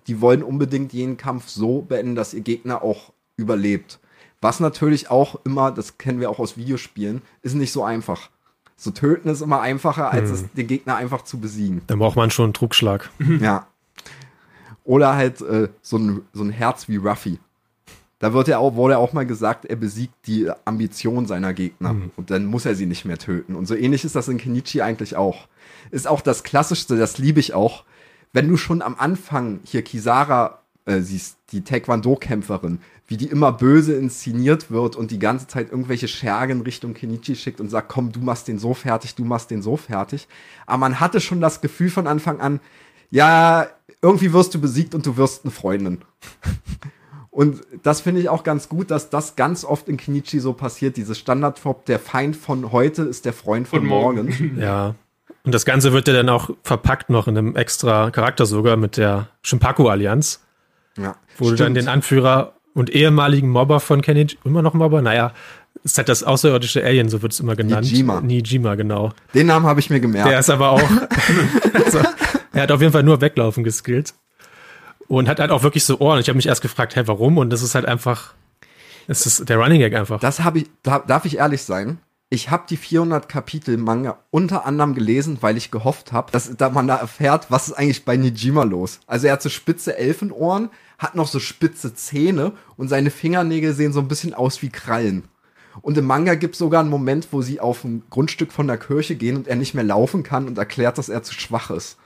[SPEAKER 2] die wollen unbedingt jeden Kampf so beenden, dass ihr Gegner auch überlebt. Was natürlich auch immer, das kennen wir auch aus Videospielen, ist nicht so einfach. So töten ist immer einfacher, als es den Gegner einfach zu besiegen.
[SPEAKER 4] Dann braucht man schon einen Trugschlag.
[SPEAKER 2] Ja. Oder halt so ein Herz wie Ruffy. Da wurde auch mal gesagt, er besiegt die Ambition seiner Gegner. Und dann muss er sie nicht mehr töten. Und so ähnlich ist das in Kenichi eigentlich auch. Ist auch das Klassischste, das liebe ich auch. Wenn du schon am Anfang hier Kisara siehst, die Taekwondo-Kämpferin, wie die immer böse inszeniert wird und die ganze Zeit irgendwelche Schergen Richtung Kenichi schickt und sagt, komm, du machst den so fertig, du machst den so fertig. Aber man hatte schon das Gefühl von Anfang an, ja, irgendwie wirst du besiegt und du wirst eine Freundin. Und das finde ich auch ganz gut, dass das ganz oft in Kenichi so passiert, dieses Standardtop, der Feind von heute ist der Freund von morgen.
[SPEAKER 4] Ja. Und das Ganze wird ja dann auch verpackt noch in einem extra Charakter sogar mit der Shinpaku-Allianz.
[SPEAKER 2] Ja,
[SPEAKER 4] wo du dann den Anführer und ehemaligen Mobber von Kenichi, immer noch Mobber? Naja, ist halt das außerirdische Alien, so wird es immer genannt. Nijima, genau.
[SPEAKER 2] Den Namen habe ich mir gemerkt.
[SPEAKER 4] Der ist aber auch, also, er hat auf jeden Fall nur weglaufen geskillt. Und hat halt auch wirklich so Ohren. Ich habe mich erst gefragt, hey, warum? Und das ist halt einfach, es ist der Running Gag einfach.
[SPEAKER 2] Darf ich ehrlich sein? Ich habe die 400 Kapitel Manga unter anderem gelesen, weil ich gehofft habe, dass man da erfährt, was ist eigentlich bei Nijima los. Also er hat so spitze Elfenohren, hat noch so spitze Zähne und seine Fingernägel sehen so ein bisschen aus wie Krallen. Und im Manga gibt es sogar einen Moment, wo sie auf ein Grundstück von der Kirche gehen und er nicht mehr laufen kann und erklärt, dass er zu schwach ist.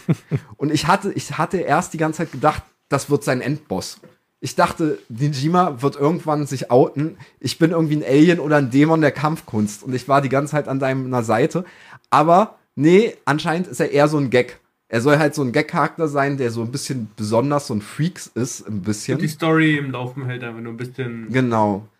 [SPEAKER 2] Und ich hatte erst die ganze Zeit gedacht, das wird sein Endboss. Ich dachte, Nijima wird irgendwann sich outen. Ich bin irgendwie ein Alien oder ein Dämon der Kampfkunst. Und ich war die ganze Zeit an deiner Seite. Aber nee, anscheinend ist er eher so ein Gag. Er soll halt so ein Gag-Charakter sein, der so ein bisschen besonders so ein Freaks ist, ein bisschen.
[SPEAKER 3] Und die Story im Laufen hält einfach nur ein bisschen
[SPEAKER 2] genau.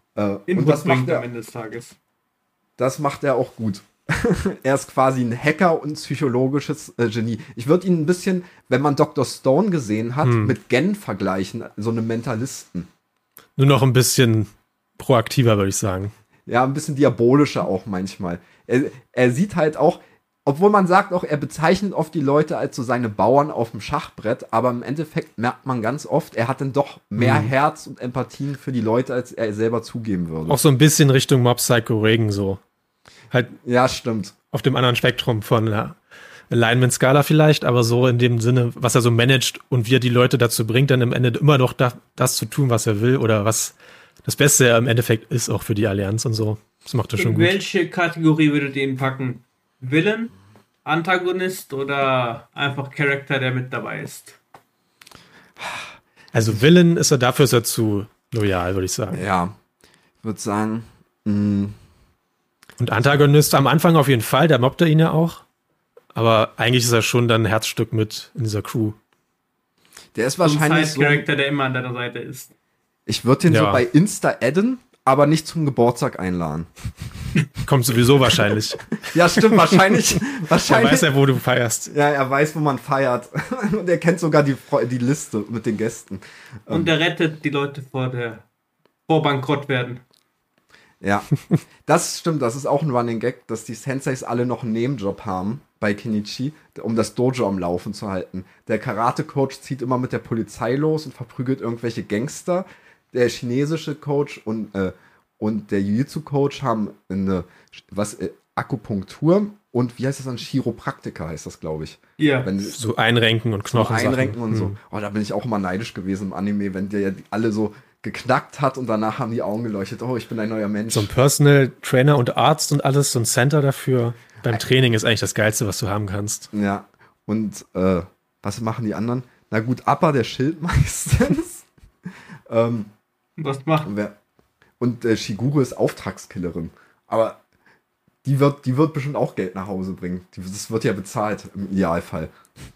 [SPEAKER 3] Input das bringt am Ende des Tages.
[SPEAKER 2] Das macht er auch gut. Er ist quasi ein Hacker und psychologisches Genie. Ich würde ihn ein bisschen, wenn man Dr. Stone gesehen hat, mit Gen vergleichen, so einem Mentalisten.
[SPEAKER 4] Nur noch ein bisschen proaktiver, würde ich sagen.
[SPEAKER 2] Ja, ein bisschen diabolischer auch manchmal. Er sieht halt auch, obwohl man sagt auch, er bezeichnet oft die Leute als so seine Bauern auf dem Schachbrett, aber im Endeffekt merkt man ganz oft, er hat dann doch mehr Herz und Empathien für die Leute, als er selber zugeben würde.
[SPEAKER 4] Auch so ein bisschen Richtung Mob Psycho Regen so. Halt
[SPEAKER 2] ja, stimmt.
[SPEAKER 4] Auf dem anderen Spektrum von der Alignment-Skala vielleicht, aber so in dem Sinne, was er so managt und wie er die Leute dazu bringt, dann im Ende immer noch das zu tun, was er will oder was das Beste im Endeffekt ist auch für die Allianz und so. Das macht er schon gut.
[SPEAKER 3] In welche Kategorie würdet ihr ihn packen? Villain, Antagonist oder einfach Charakter, der mit dabei ist?
[SPEAKER 4] Also Villain ist er, dafür ist er zu loyal, würde ich sagen.
[SPEAKER 2] Ja, ich würde sagen,
[SPEAKER 4] Und Antagonist am Anfang auf jeden Fall, der mobbt er ihn ja auch. Aber eigentlich ist er schon dann ein Herzstück mit in dieser Crew.
[SPEAKER 2] Der ist wahrscheinlich
[SPEAKER 3] so ein Charakter, der immer an deiner Seite ist.
[SPEAKER 2] Ich würde den so bei Insta adden, aber nicht zum Geburtstag einladen.
[SPEAKER 4] Kommt sowieso wahrscheinlich.
[SPEAKER 2] Ja, stimmt, wahrscheinlich.
[SPEAKER 4] Er weiß ja, wo du feierst.
[SPEAKER 2] Ja, er weiß, wo man feiert. Und er kennt sogar die Liste mit den Gästen.
[SPEAKER 3] Und er rettet die Leute vor Bankrott werden.
[SPEAKER 2] Ja, das stimmt, das ist auch ein Running Gag, dass die Senseis alle noch einen Nebenjob haben bei Kenichi, um das Dojo am Laufen zu halten. Der Karate-Coach zieht immer mit der Polizei los und verprügelt irgendwelche Gangster. Der chinesische Coach und der Jiu-Jitsu-Coach haben Akupunktur und wie heißt das dann? Chiropraktiker heißt das, glaube ich.
[SPEAKER 3] Ja.
[SPEAKER 4] So einrenken und Knochen.
[SPEAKER 2] So einrenken und so. Oh, da bin ich auch immer neidisch gewesen im Anime, wenn der ja alle so geknackt hat und danach haben die Augen geleuchtet. Oh, ich bin ein neuer Mensch.
[SPEAKER 4] So ein Personal Trainer und Arzt und alles, so ein Center dafür. Beim Training ist eigentlich das Geilste, was du haben kannst.
[SPEAKER 2] Ja, und was machen die anderen? Na gut, Appa, der Schild meistens.
[SPEAKER 3] Was macht?
[SPEAKER 2] Und Shiguro ist Auftragskillerin. Aber die wird bestimmt auch Geld nach Hause bringen. Das wird ja bezahlt im Idealfall.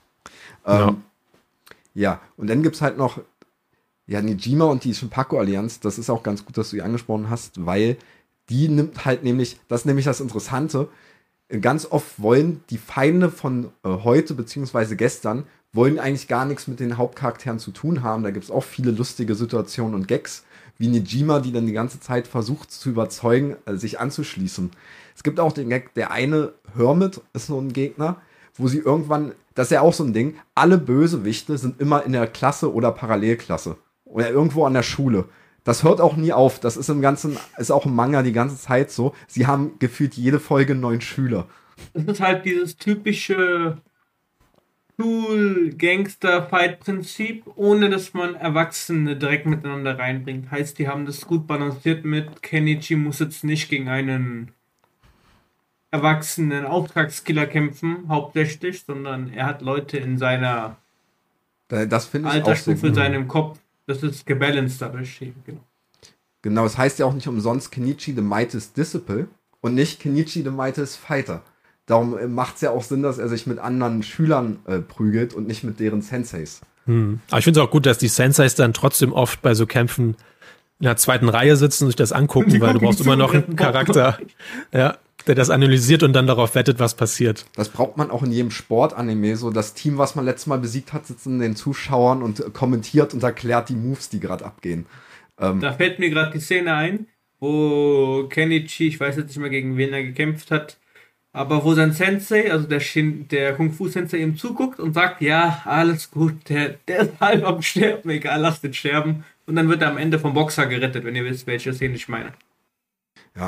[SPEAKER 2] Ja, und dann gibt es halt noch Nijima und die Shinpaku-Allianz. Das ist auch ganz gut, dass du die angesprochen hast, weil die nimmt halt nämlich, das ist nämlich das Interessante, ganz oft wollen die Feinde von heute beziehungsweise gestern wollen eigentlich gar nichts mit den Hauptcharakteren zu tun haben. Da gibt es auch viele lustige Situationen und Gags, wie Nijima, die dann die ganze Zeit versucht zu überzeugen, sich anzuschließen. Es gibt auch den Gag, der eine Hermit ist so ein Gegner, wo sie irgendwann das ist ja auch so ein Ding, alle Bösewichte sind immer in der Klasse oder Parallelklasse. Oder irgendwo an der Schule. Das hört auch nie auf. Das ist ist auch im Manga die ganze Zeit so. Sie haben gefühlt jede Folge 9 Schüler.
[SPEAKER 3] Das ist halt dieses typische Schul-Gangster-Fight-Prinzip, ohne dass man Erwachsene direkt miteinander reinbringt. Heißt, die haben das gut balanciert mit Kenichi muss jetzt nicht gegen einen erwachsenen Auftragskiller kämpfen, hauptsächlich, sondern er hat Leute in seiner
[SPEAKER 2] Das finde ich auch sehr
[SPEAKER 3] Altersstufe, in
[SPEAKER 2] gut.
[SPEAKER 3] seinem Kopf. Das ist gebalanced dadurch. Genau.
[SPEAKER 2] Genau, es heißt ja auch nicht umsonst Kenichi the Mightiest Disciple und nicht Kenichi the Mightiest Fighter. Darum macht es ja auch Sinn, dass er sich mit anderen Schülern prügelt und nicht mit deren Senseis.
[SPEAKER 4] Aber ich finde es auch gut, dass die Senseis dann trotzdem oft bei so Kämpfen in der zweiten Reihe sitzen und sich das angucken, weil du brauchst immer noch einen Charakter, ja, der das analysiert und dann darauf wettet, was passiert.
[SPEAKER 2] Das braucht man auch in jedem Sportanime. So das Team, was man letztes Mal besiegt hat, sitzt in den Zuschauern und kommentiert und erklärt die Moves, die gerade abgehen.
[SPEAKER 3] Da fällt mir gerade die Szene ein, wo Kenichi, ich weiß jetzt nicht mehr gegen wen er gekämpft hat, aber wo sein Sensei, also der Kung-Fu-Sensei ihm zuguckt und sagt, ja, alles gut, der ist halb am Sterben, egal, lasst ihn sterben. Und dann wird er am Ende vom Boxer gerettet, wenn ihr wisst, welche Szene ich meine.
[SPEAKER 2] Ja.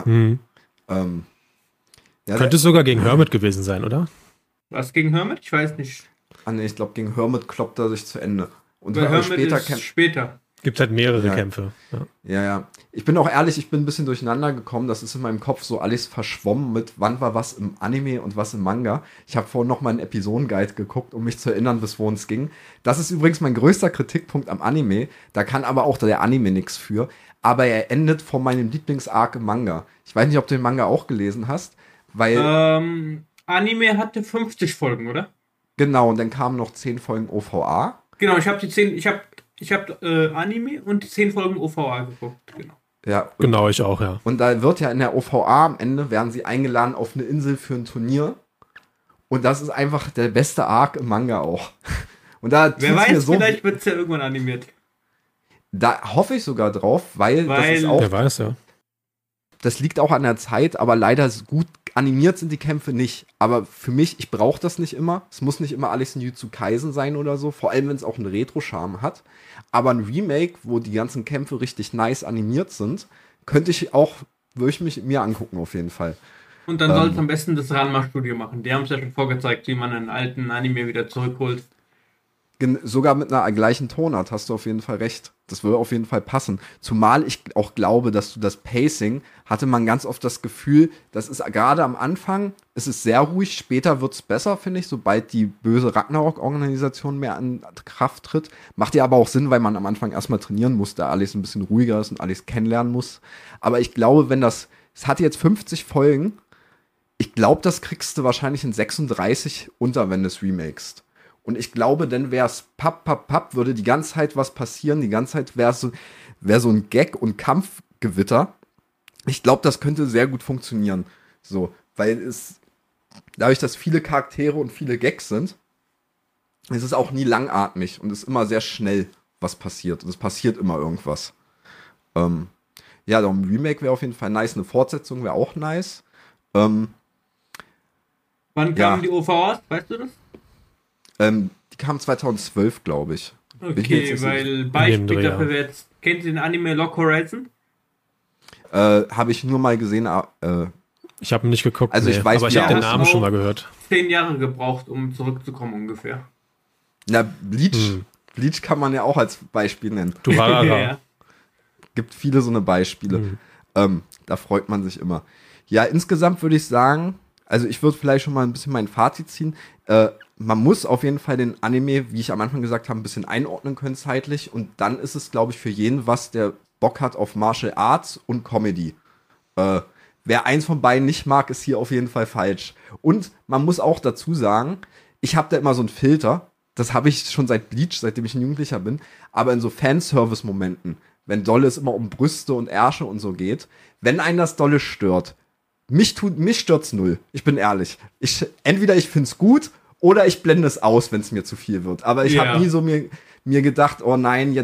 [SPEAKER 2] Ja,
[SPEAKER 4] Könnte es sogar gegen Hermit gewesen sein, oder?
[SPEAKER 3] Was gegen Hermit? Ich weiß nicht.
[SPEAKER 2] Nee, ich glaube, gegen Hermit kloppt er sich zu Ende. Und
[SPEAKER 3] Bei Hermit
[SPEAKER 2] später
[SPEAKER 3] ist später.
[SPEAKER 4] Gibt halt mehrere
[SPEAKER 2] Ja.
[SPEAKER 4] Kämpfe. Ja.
[SPEAKER 2] Ja. Ich bin auch ehrlich, ich bin ein bisschen durcheinander gekommen. Das ist in meinem Kopf so alles verschwommen mit, wann war was im Anime und was im Manga. Ich habe vorhin noch mal einen Episodenguide geguckt, um mich zu erinnern, bis wohin es ging. Das ist übrigens mein größter Kritikpunkt am Anime. Da kann aber auch der Anime nichts für. Aber er endet von meinem Lieblings-Arc im Manga. Ich weiß nicht, ob du den Manga auch gelesen hast, weil...
[SPEAKER 3] Anime hatte 50 Folgen, oder?
[SPEAKER 2] Genau, und dann kamen noch 10 Folgen OVA.
[SPEAKER 3] Genau, ich habe Anime und 10 Folgen OVA geguckt. Genau.
[SPEAKER 2] Ja, und
[SPEAKER 4] Genau, ich auch, ja.
[SPEAKER 2] Und da wird ja in der OVA am Ende, werden sie eingeladen auf eine Insel für ein Turnier. Und das ist einfach der beste Arc im Manga auch. Und da
[SPEAKER 3] Wer
[SPEAKER 2] tut's mir
[SPEAKER 3] weiß,
[SPEAKER 2] so,
[SPEAKER 3] vielleicht wird es ja irgendwann animiert.
[SPEAKER 2] da hoffe ich sogar drauf, weil das ist
[SPEAKER 3] Weil-
[SPEAKER 2] auch,
[SPEAKER 4] Wer weiß, ja.
[SPEAKER 2] das liegt auch an der Zeit, aber leider ist gut animiert sind die Kämpfe nicht. Aber für mich, ich brauche das nicht immer. Es muss nicht immer alles ein Jujutsu Kaisen sein oder so, vor allem wenn es auch einen Retro-Charme hat. Aber ein Remake, wo die ganzen Kämpfe richtig nice animiert sind, würde ich mir angucken auf jeden Fall.
[SPEAKER 3] Und dann soll es am besten das Ranma-Studio machen. Die haben es ja schon vorgezeigt, wie man einen alten Anime wieder zurückholt.
[SPEAKER 2] Sogar mit einer gleichen Tonart hast du auf jeden Fall recht. Das würde auf jeden Fall passen. Zumal ich auch glaube, dass du das Pacing, hatte man ganz oft das Gefühl, das ist gerade am Anfang, es ist sehr ruhig, später wird es besser, finde ich, sobald die böse Ragnarok-Organisation mehr an Kraft tritt. Macht ja aber auch Sinn, weil man am Anfang erstmal trainieren musste, alles ein bisschen ruhiger ist und alles kennenlernen muss. Aber ich glaube, es hat jetzt 50 Folgen, ich glaube, das kriegst du wahrscheinlich in 36 unter, wenn du es remakest. Und ich glaube, dann wäre es papp, würde die ganze Zeit was passieren, die ganze Zeit wäre so ein Gag- und Kampfgewitter. Ich glaube, das könnte sehr gut funktionieren. So, weil dadurch, dass viele Charaktere und viele Gags sind, ist es auch nie langatmig und es ist immer sehr schnell, was passiert. Und es passiert immer irgendwas. Ja, darum ein Remake wäre auf jeden Fall nice, eine Fortsetzung wäre auch nice.
[SPEAKER 3] Wann
[SPEAKER 2] Ja.
[SPEAKER 3] kamen die OVAs? Weißt du das?
[SPEAKER 2] Die kam 2012, glaube ich. Bin ich mir jetzt
[SPEAKER 3] Okay,
[SPEAKER 2] nicht
[SPEAKER 3] weil
[SPEAKER 4] In dem
[SPEAKER 3] Beispiel
[SPEAKER 4] Dreh,
[SPEAKER 3] dafür
[SPEAKER 4] ja.
[SPEAKER 3] wäre jetzt, kennt ihr den Anime Lock Horizon?
[SPEAKER 2] Habe ich nur mal gesehen.
[SPEAKER 4] Ich habe nicht geguckt,
[SPEAKER 2] Also ich weiß,
[SPEAKER 4] aber ich
[SPEAKER 2] wer
[SPEAKER 4] habe den
[SPEAKER 3] auch-
[SPEAKER 4] Namen schon mal gehört.
[SPEAKER 3] 10 Jahre gebraucht, um zurückzukommen ungefähr.
[SPEAKER 2] Na, Bleach. Bleach kann man ja auch als Beispiel nennen.
[SPEAKER 4] Durarara.
[SPEAKER 3] Ja.
[SPEAKER 2] Gibt viele so eine Beispiele. Da freut man sich immer. Ja, insgesamt würde ich sagen, also ich würde vielleicht schon mal ein bisschen mein Fazit ziehen. Man muss auf jeden Fall den Anime, wie ich am Anfang gesagt habe, ein bisschen einordnen können zeitlich. Und dann ist es, glaube ich, für jeden was, der Bock hat auf Martial Arts und Comedy. Wer eins von beiden nicht mag, ist hier auf jeden Fall falsch. Und man muss auch dazu sagen, ich habe da immer so einen Filter. Das habe ich schon seit Bleach, seitdem ich ein Jugendlicher bin. Aber in so Fanservice-Momenten, wenn dolle es immer um Brüste und Ärsche und so geht, wenn einen das dolle stört, mich stört's null. Ich bin ehrlich. Entweder ich find's gut oder ich blende es aus, wenn es mir zu viel wird. Aber ich
[SPEAKER 3] Ja.
[SPEAKER 2] habe nie so mir gedacht, oh nein,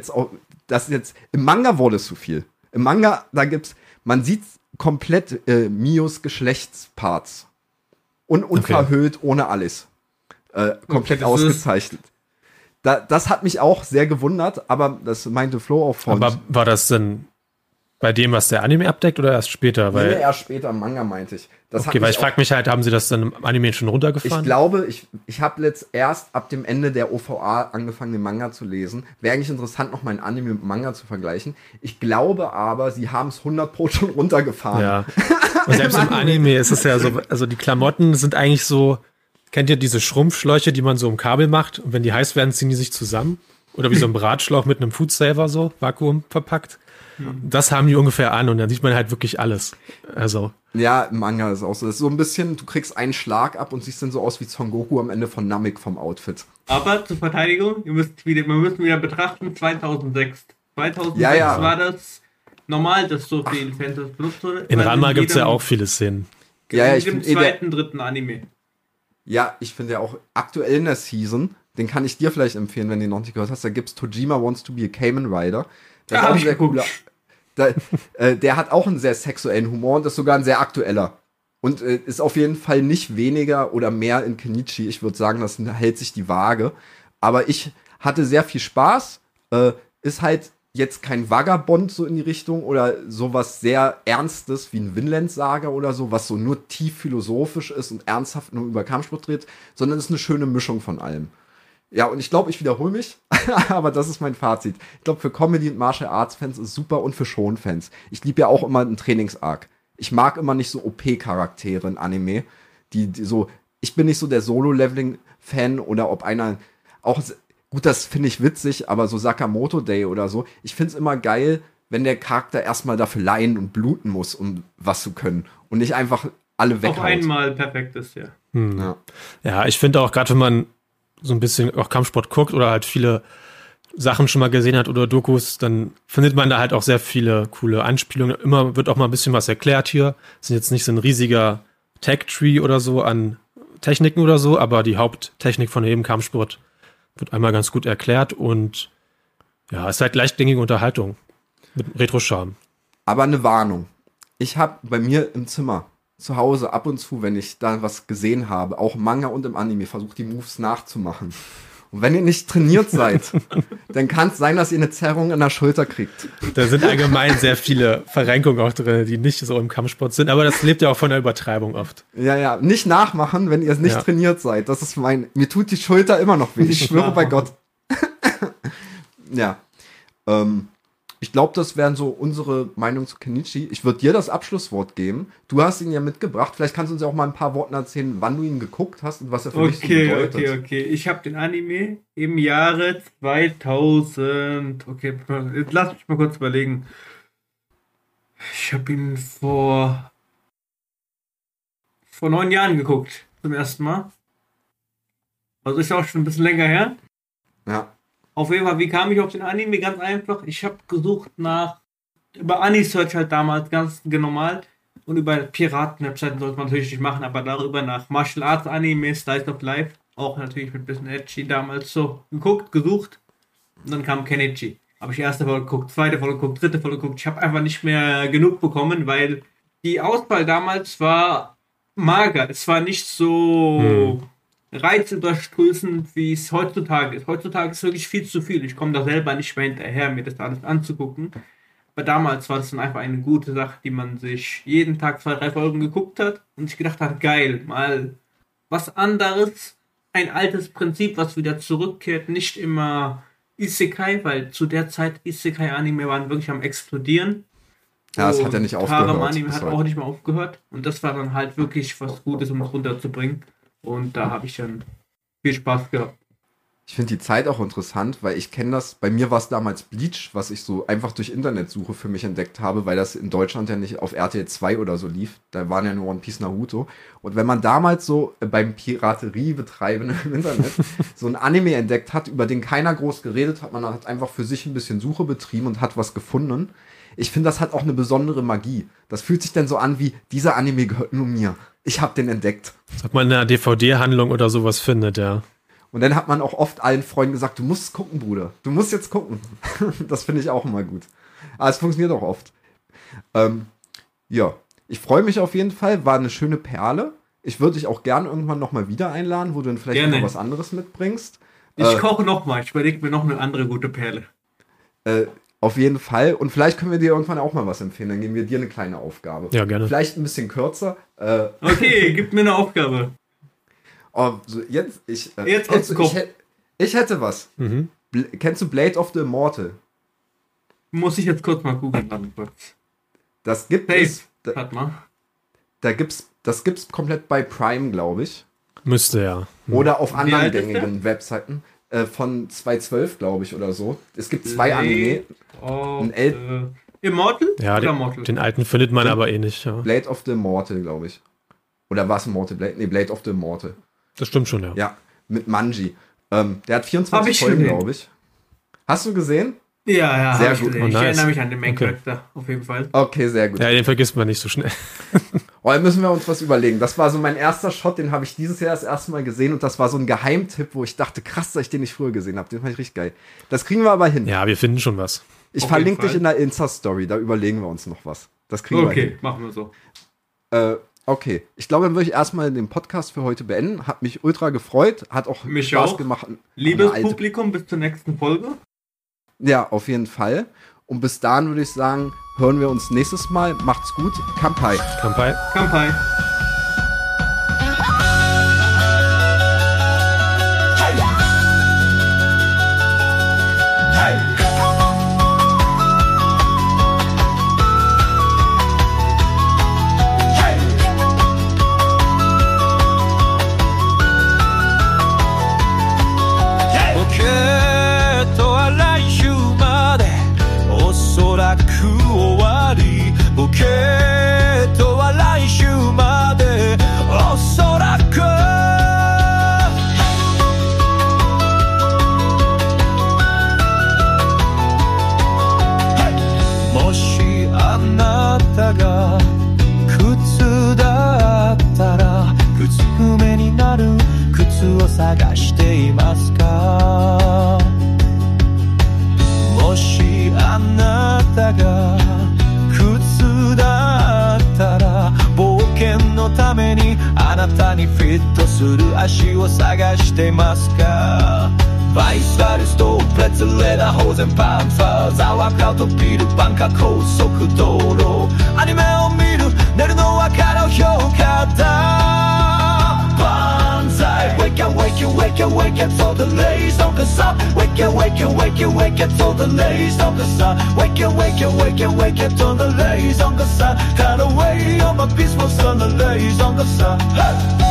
[SPEAKER 2] im Manga wurde es zu viel. Im Manga, man sieht komplett Mios Geschlechtsparts. Und unverhüllt, ohne alles. komplett
[SPEAKER 3] Okay,
[SPEAKER 2] ausgezeichnet. Das hat mich auch sehr gewundert, aber das meinte Flo auch vorhin.
[SPEAKER 4] Aber war das denn bei dem, was der Anime abdeckt, oder erst später?
[SPEAKER 2] Nee, erst später im Manga, meinte ich. Das
[SPEAKER 4] okay, weil ich frage mich halt, haben sie das dann im Anime schon runtergefahren?
[SPEAKER 2] Ich glaube, ich habe jetzt erst ab dem Ende der OVA angefangen, den Manga zu lesen. Wäre eigentlich interessant, noch mal ein Anime mit Manga zu vergleichen. Ich glaube aber, sie haben es 100% schon runtergefahren.
[SPEAKER 4] Ja. Und selbst im Anime ist es ja so, also die Klamotten sind eigentlich so, kennt ihr diese Schrumpfschläuche, die man so im Kabel macht? Und wenn die heiß werden, ziehen die sich zusammen? Oder wie so ein Bratschlauch mit einem Foodsaver so, Vakuum verpackt. Das haben die ungefähr an und dann sieht man halt wirklich alles. Also.
[SPEAKER 2] Ja, im Manga ist auch so. Das ist so ein bisschen, du kriegst einen Schlag ab und siehst dann so aus wie Son Goku am Ende von Namek vom Outfit.
[SPEAKER 3] Aber zur Verteidigung, wir müssen wieder betrachten, 2006. 2006
[SPEAKER 2] Ja.
[SPEAKER 3] war das normal, dass so viel Fans das benutzt wurde.
[SPEAKER 4] In Ranma gibt es ja auch viele Szenen.
[SPEAKER 2] Ja,
[SPEAKER 3] ich im zweiten, dritten Anime.
[SPEAKER 2] Ja, ich finde ja auch aktuell in der Season, den kann ich dir vielleicht empfehlen, wenn du ihn noch nicht gehört hast, da gibt's Tojima Wants to be a Kamen Rider. Der ist auch ein sehr cooler. Der hat auch einen sehr sexuellen Humor und ist sogar ein sehr aktueller. Und ist auf jeden Fall nicht weniger oder mehr in Kenichi. Ich würde sagen, das hält sich die Waage. Aber ich hatte sehr viel Spaß. Ist halt jetzt kein Vagabond so in die Richtung oder sowas sehr Ernstes wie ein Vinland-Saga oder so, was so nur tief philosophisch ist und ernsthaft nur über Kampfsport dreht, sondern ist eine schöne Mischung von allem. Ja, und ich glaube, ich wiederhole mich, aber das ist mein Fazit. Ich glaube, für Comedy- und Martial-Arts-Fans ist super und für Shonen-Fans. Ich liebe ja auch immer einen Trainings-Arc. Ich mag immer nicht so OP-Charaktere in Anime, die so, ich bin nicht so der Solo-Leveling-Fan oder ob einer auch, gut, das finde ich witzig, aber so Sakamoto Day oder so, ich finde es immer geil, wenn der Charakter erstmal dafür leiden und bluten muss, um was zu können und nicht einfach alle weghaut.
[SPEAKER 3] Auf einmal perfekt ist, ja.
[SPEAKER 4] Ja, ich finde auch, gerade wenn man so ein bisschen auch Kampfsport guckt oder halt viele Sachen schon mal gesehen hat oder Dokus, dann findet man da halt auch sehr viele coole Anspielungen. Immer wird auch mal ein bisschen was erklärt hier. Es sind jetzt nicht so ein riesiger Tech-Tree oder so an Techniken oder so, aber die Haupttechnik von jedem Kampfsport wird einmal ganz gut erklärt und ja, es ist halt leichtgängige Unterhaltung mit Retro-Charme.
[SPEAKER 2] Aber eine Warnung. Ich habe bei mir im Zimmer zu Hause ab und zu, wenn ich da was gesehen habe, auch im Manga und im Anime, versucht die Moves nachzumachen. Und wenn ihr nicht trainiert seid, dann kann es sein, dass ihr eine Zerrung in der Schulter kriegt.
[SPEAKER 4] Da sind allgemein sehr viele Verrenkungen auch drin, die nicht so im Kampfsport sind, aber das lebt ja auch von der Übertreibung oft.
[SPEAKER 2] Ja, nicht nachmachen, wenn ihr nicht trainiert seid. Das ist mir tut die Schulter immer noch weh. Ich schwöre bei Gott. Ja. Ich glaube, das wären so unsere Meinungen zu Kenichi. Ich würde dir das Abschlusswort geben. Du hast ihn ja mitgebracht. Vielleicht kannst du uns ja auch mal ein paar Worte erzählen, wann du ihn geguckt hast und was er für dich so bedeutet.
[SPEAKER 3] Okay. Ich habe den Anime im Jahre 2000. Okay, jetzt lass mich mal kurz überlegen. Ich habe ihn vor 9 Jahren geguckt. Zum ersten Mal. Also ist auch schon ein bisschen länger her.
[SPEAKER 2] Ja.
[SPEAKER 3] Auf jeden Fall, wie kam ich auf den Anime? Ganz einfach. Ich habe gesucht über Anisearch halt damals ganz normal und über Piraten-Webseiten sollte man natürlich nicht machen, aber darüber nach Martial Arts Anime, Slice of Life, auch natürlich mit ein bisschen edgy damals so gesucht und dann kam Kenichi. Habe ich erste Folge geguckt, zweite Folge geguckt, dritte Folge geguckt. Ich habe einfach nicht mehr genug bekommen, weil die Auswahl damals war mager. Es war nicht so reizüberströßend, wie es heutzutage ist. Heutzutage ist wirklich viel zu viel. Ich komme da selber nicht mehr hinterher, mir das alles anzugucken. Aber damals war das dann einfach eine gute Sache, die man sich jeden Tag 2, 3 Folgen geguckt hat und sich gedacht hat, geil, mal was anderes, ein altes Prinzip, was wieder zurückkehrt, nicht immer Isekai, weil zu der Zeit Isekai-Anime waren wirklich am explodieren.
[SPEAKER 2] Ja, es hat ja nicht aufgehört.
[SPEAKER 3] Harem-Anime hat auch nicht mehr aufgehört und das war dann halt wirklich was Gutes, um es runterzubringen. Und da habe ich dann viel Spaß gehabt.
[SPEAKER 2] Ich finde die Zeit auch interessant, weil ich kenne das, bei mir war es damals Bleach, was ich so einfach durch Internetsuche für mich entdeckt habe, weil das in Deutschland ja nicht auf RTL 2 oder so lief. Da waren ja nur One Piece, Naruto. Und wenn man damals so beim Pirateriebetreiben im Internet so ein Anime entdeckt hat, über den keiner groß geredet hat, man hat einfach für sich ein bisschen Suche betrieben und hat was gefunden. Ich finde, das hat auch eine besondere Magie. Das fühlt sich dann so an wie, dieser Anime gehört nur mir. Ich habe den entdeckt.
[SPEAKER 4] Ob man eine DVD-Handlung oder sowas findet, ja.
[SPEAKER 2] Und dann hat man auch oft allen Freunden gesagt, du musst gucken, Bruder. Du musst jetzt gucken. Das finde ich auch immer gut. Aber es funktioniert auch oft. Ja, ich freue mich auf jeden Fall. War eine schöne Perle. Ich würde dich auch gern irgendwann nochmal wieder einladen, wo du dann vielleicht
[SPEAKER 3] Gerne.
[SPEAKER 2] noch was anderes mitbringst.
[SPEAKER 3] Ich koche nochmal. Ich überlege mir noch eine andere gute Perle.
[SPEAKER 2] Auf jeden Fall. Und vielleicht können wir dir irgendwann auch mal was empfehlen. Dann geben wir dir eine kleine Aufgabe.
[SPEAKER 4] Ja, gerne.
[SPEAKER 2] Vielleicht ein bisschen kürzer.
[SPEAKER 3] Okay, gib mir eine Aufgabe.
[SPEAKER 2] Jetzt
[SPEAKER 3] kommt's im Kopf.
[SPEAKER 2] Ich hätte was.
[SPEAKER 4] Mhm.
[SPEAKER 2] Kennst du Blade of the Immortal?
[SPEAKER 3] Muss ich jetzt kurz mal googeln. Warte kurz.
[SPEAKER 2] Das gibt
[SPEAKER 3] Hey,
[SPEAKER 2] es.
[SPEAKER 3] warte mal.
[SPEAKER 2] Das gibt's komplett bei Prime, glaube ich.
[SPEAKER 4] Müsste ja.
[SPEAKER 2] Oder auf anderen
[SPEAKER 3] alt ist
[SPEAKER 2] gängigen Webseiten. Von 2012, glaube ich, oder so. Es gibt 2 Anime.
[SPEAKER 3] Immortal?
[SPEAKER 4] Ja,
[SPEAKER 3] oder Mortal?
[SPEAKER 4] den alten findet man aber eh nicht. Ja.
[SPEAKER 2] Blade of the Immortal, glaube ich. Oder war es Immortal Blade? Nee, Blade of the Immortal.
[SPEAKER 4] Das stimmt schon, ja.
[SPEAKER 2] Ja, mit Manji. Der hat 24
[SPEAKER 3] Hab ich
[SPEAKER 2] Folgen,
[SPEAKER 3] gesehen.
[SPEAKER 2] glaube ich. Hast du gesehen?
[SPEAKER 3] Ja,
[SPEAKER 2] Sehr
[SPEAKER 3] hab ich
[SPEAKER 2] gut.
[SPEAKER 3] gesehen.
[SPEAKER 4] Oh,
[SPEAKER 3] Ich
[SPEAKER 4] nice.
[SPEAKER 3] erinnere mich an den Main
[SPEAKER 4] Okay.
[SPEAKER 3] Character, auf jeden Fall.
[SPEAKER 2] Okay, sehr gut.
[SPEAKER 4] Ja, den vergisst man nicht so schnell.
[SPEAKER 2] Oh, dann müssen wir uns was überlegen. Das war so mein erster Shot, den habe ich dieses Jahr das erste Mal gesehen und das war so ein Geheimtipp, wo ich dachte, krass, dass ich den nicht früher gesehen habe. Den fand ich richtig geil. Das kriegen wir aber hin.
[SPEAKER 4] Ja, wir finden schon was.
[SPEAKER 2] Ich
[SPEAKER 3] Auf
[SPEAKER 2] verlinke
[SPEAKER 3] jeden
[SPEAKER 2] dich
[SPEAKER 3] Fall.
[SPEAKER 2] in der Insta-Story, da überlegen wir uns noch was. Das kriegen wir hin.
[SPEAKER 3] Okay, machen wir so.
[SPEAKER 2] Okay, ich glaube, dann würde ich erstmal den Podcast für heute beenden. Hat mich ultra gefreut, hat auch
[SPEAKER 3] Mich
[SPEAKER 2] Spaß
[SPEAKER 3] auch.
[SPEAKER 2] gemacht.
[SPEAKER 3] Liebes
[SPEAKER 2] Eine alte-
[SPEAKER 3] Publikum, bis zur nächsten Folge.
[SPEAKER 2] Ja, auf jeden Fall. Und bis dahin würde ich sagen, hören wir uns nächstes Mal. Macht's gut. Kampai.
[SPEAKER 4] Kampai.
[SPEAKER 3] Kampai.
[SPEAKER 5] ポケットは来週までおそらく終わりポケットは来週までおそらくもしあなたが靴だったら靴踏めになる靴を探していますかもしあなたが靴だったら冒険のためにあなたにフィットする足を探していますかバイサルストープレッツレダーホーゼンパンファーザワークアウトビルバンカー高速道路アニメを見る寝るのは過評価だ万歳 Wake up, wake up, wake up, wake up for the lays on the sun Wake up, wake up, wake up, wake up for the lays on the sun Wake up, wake up, wake up, wake up for the lays on the sun Cut away all my peaceful sun, the lays on the sun hey!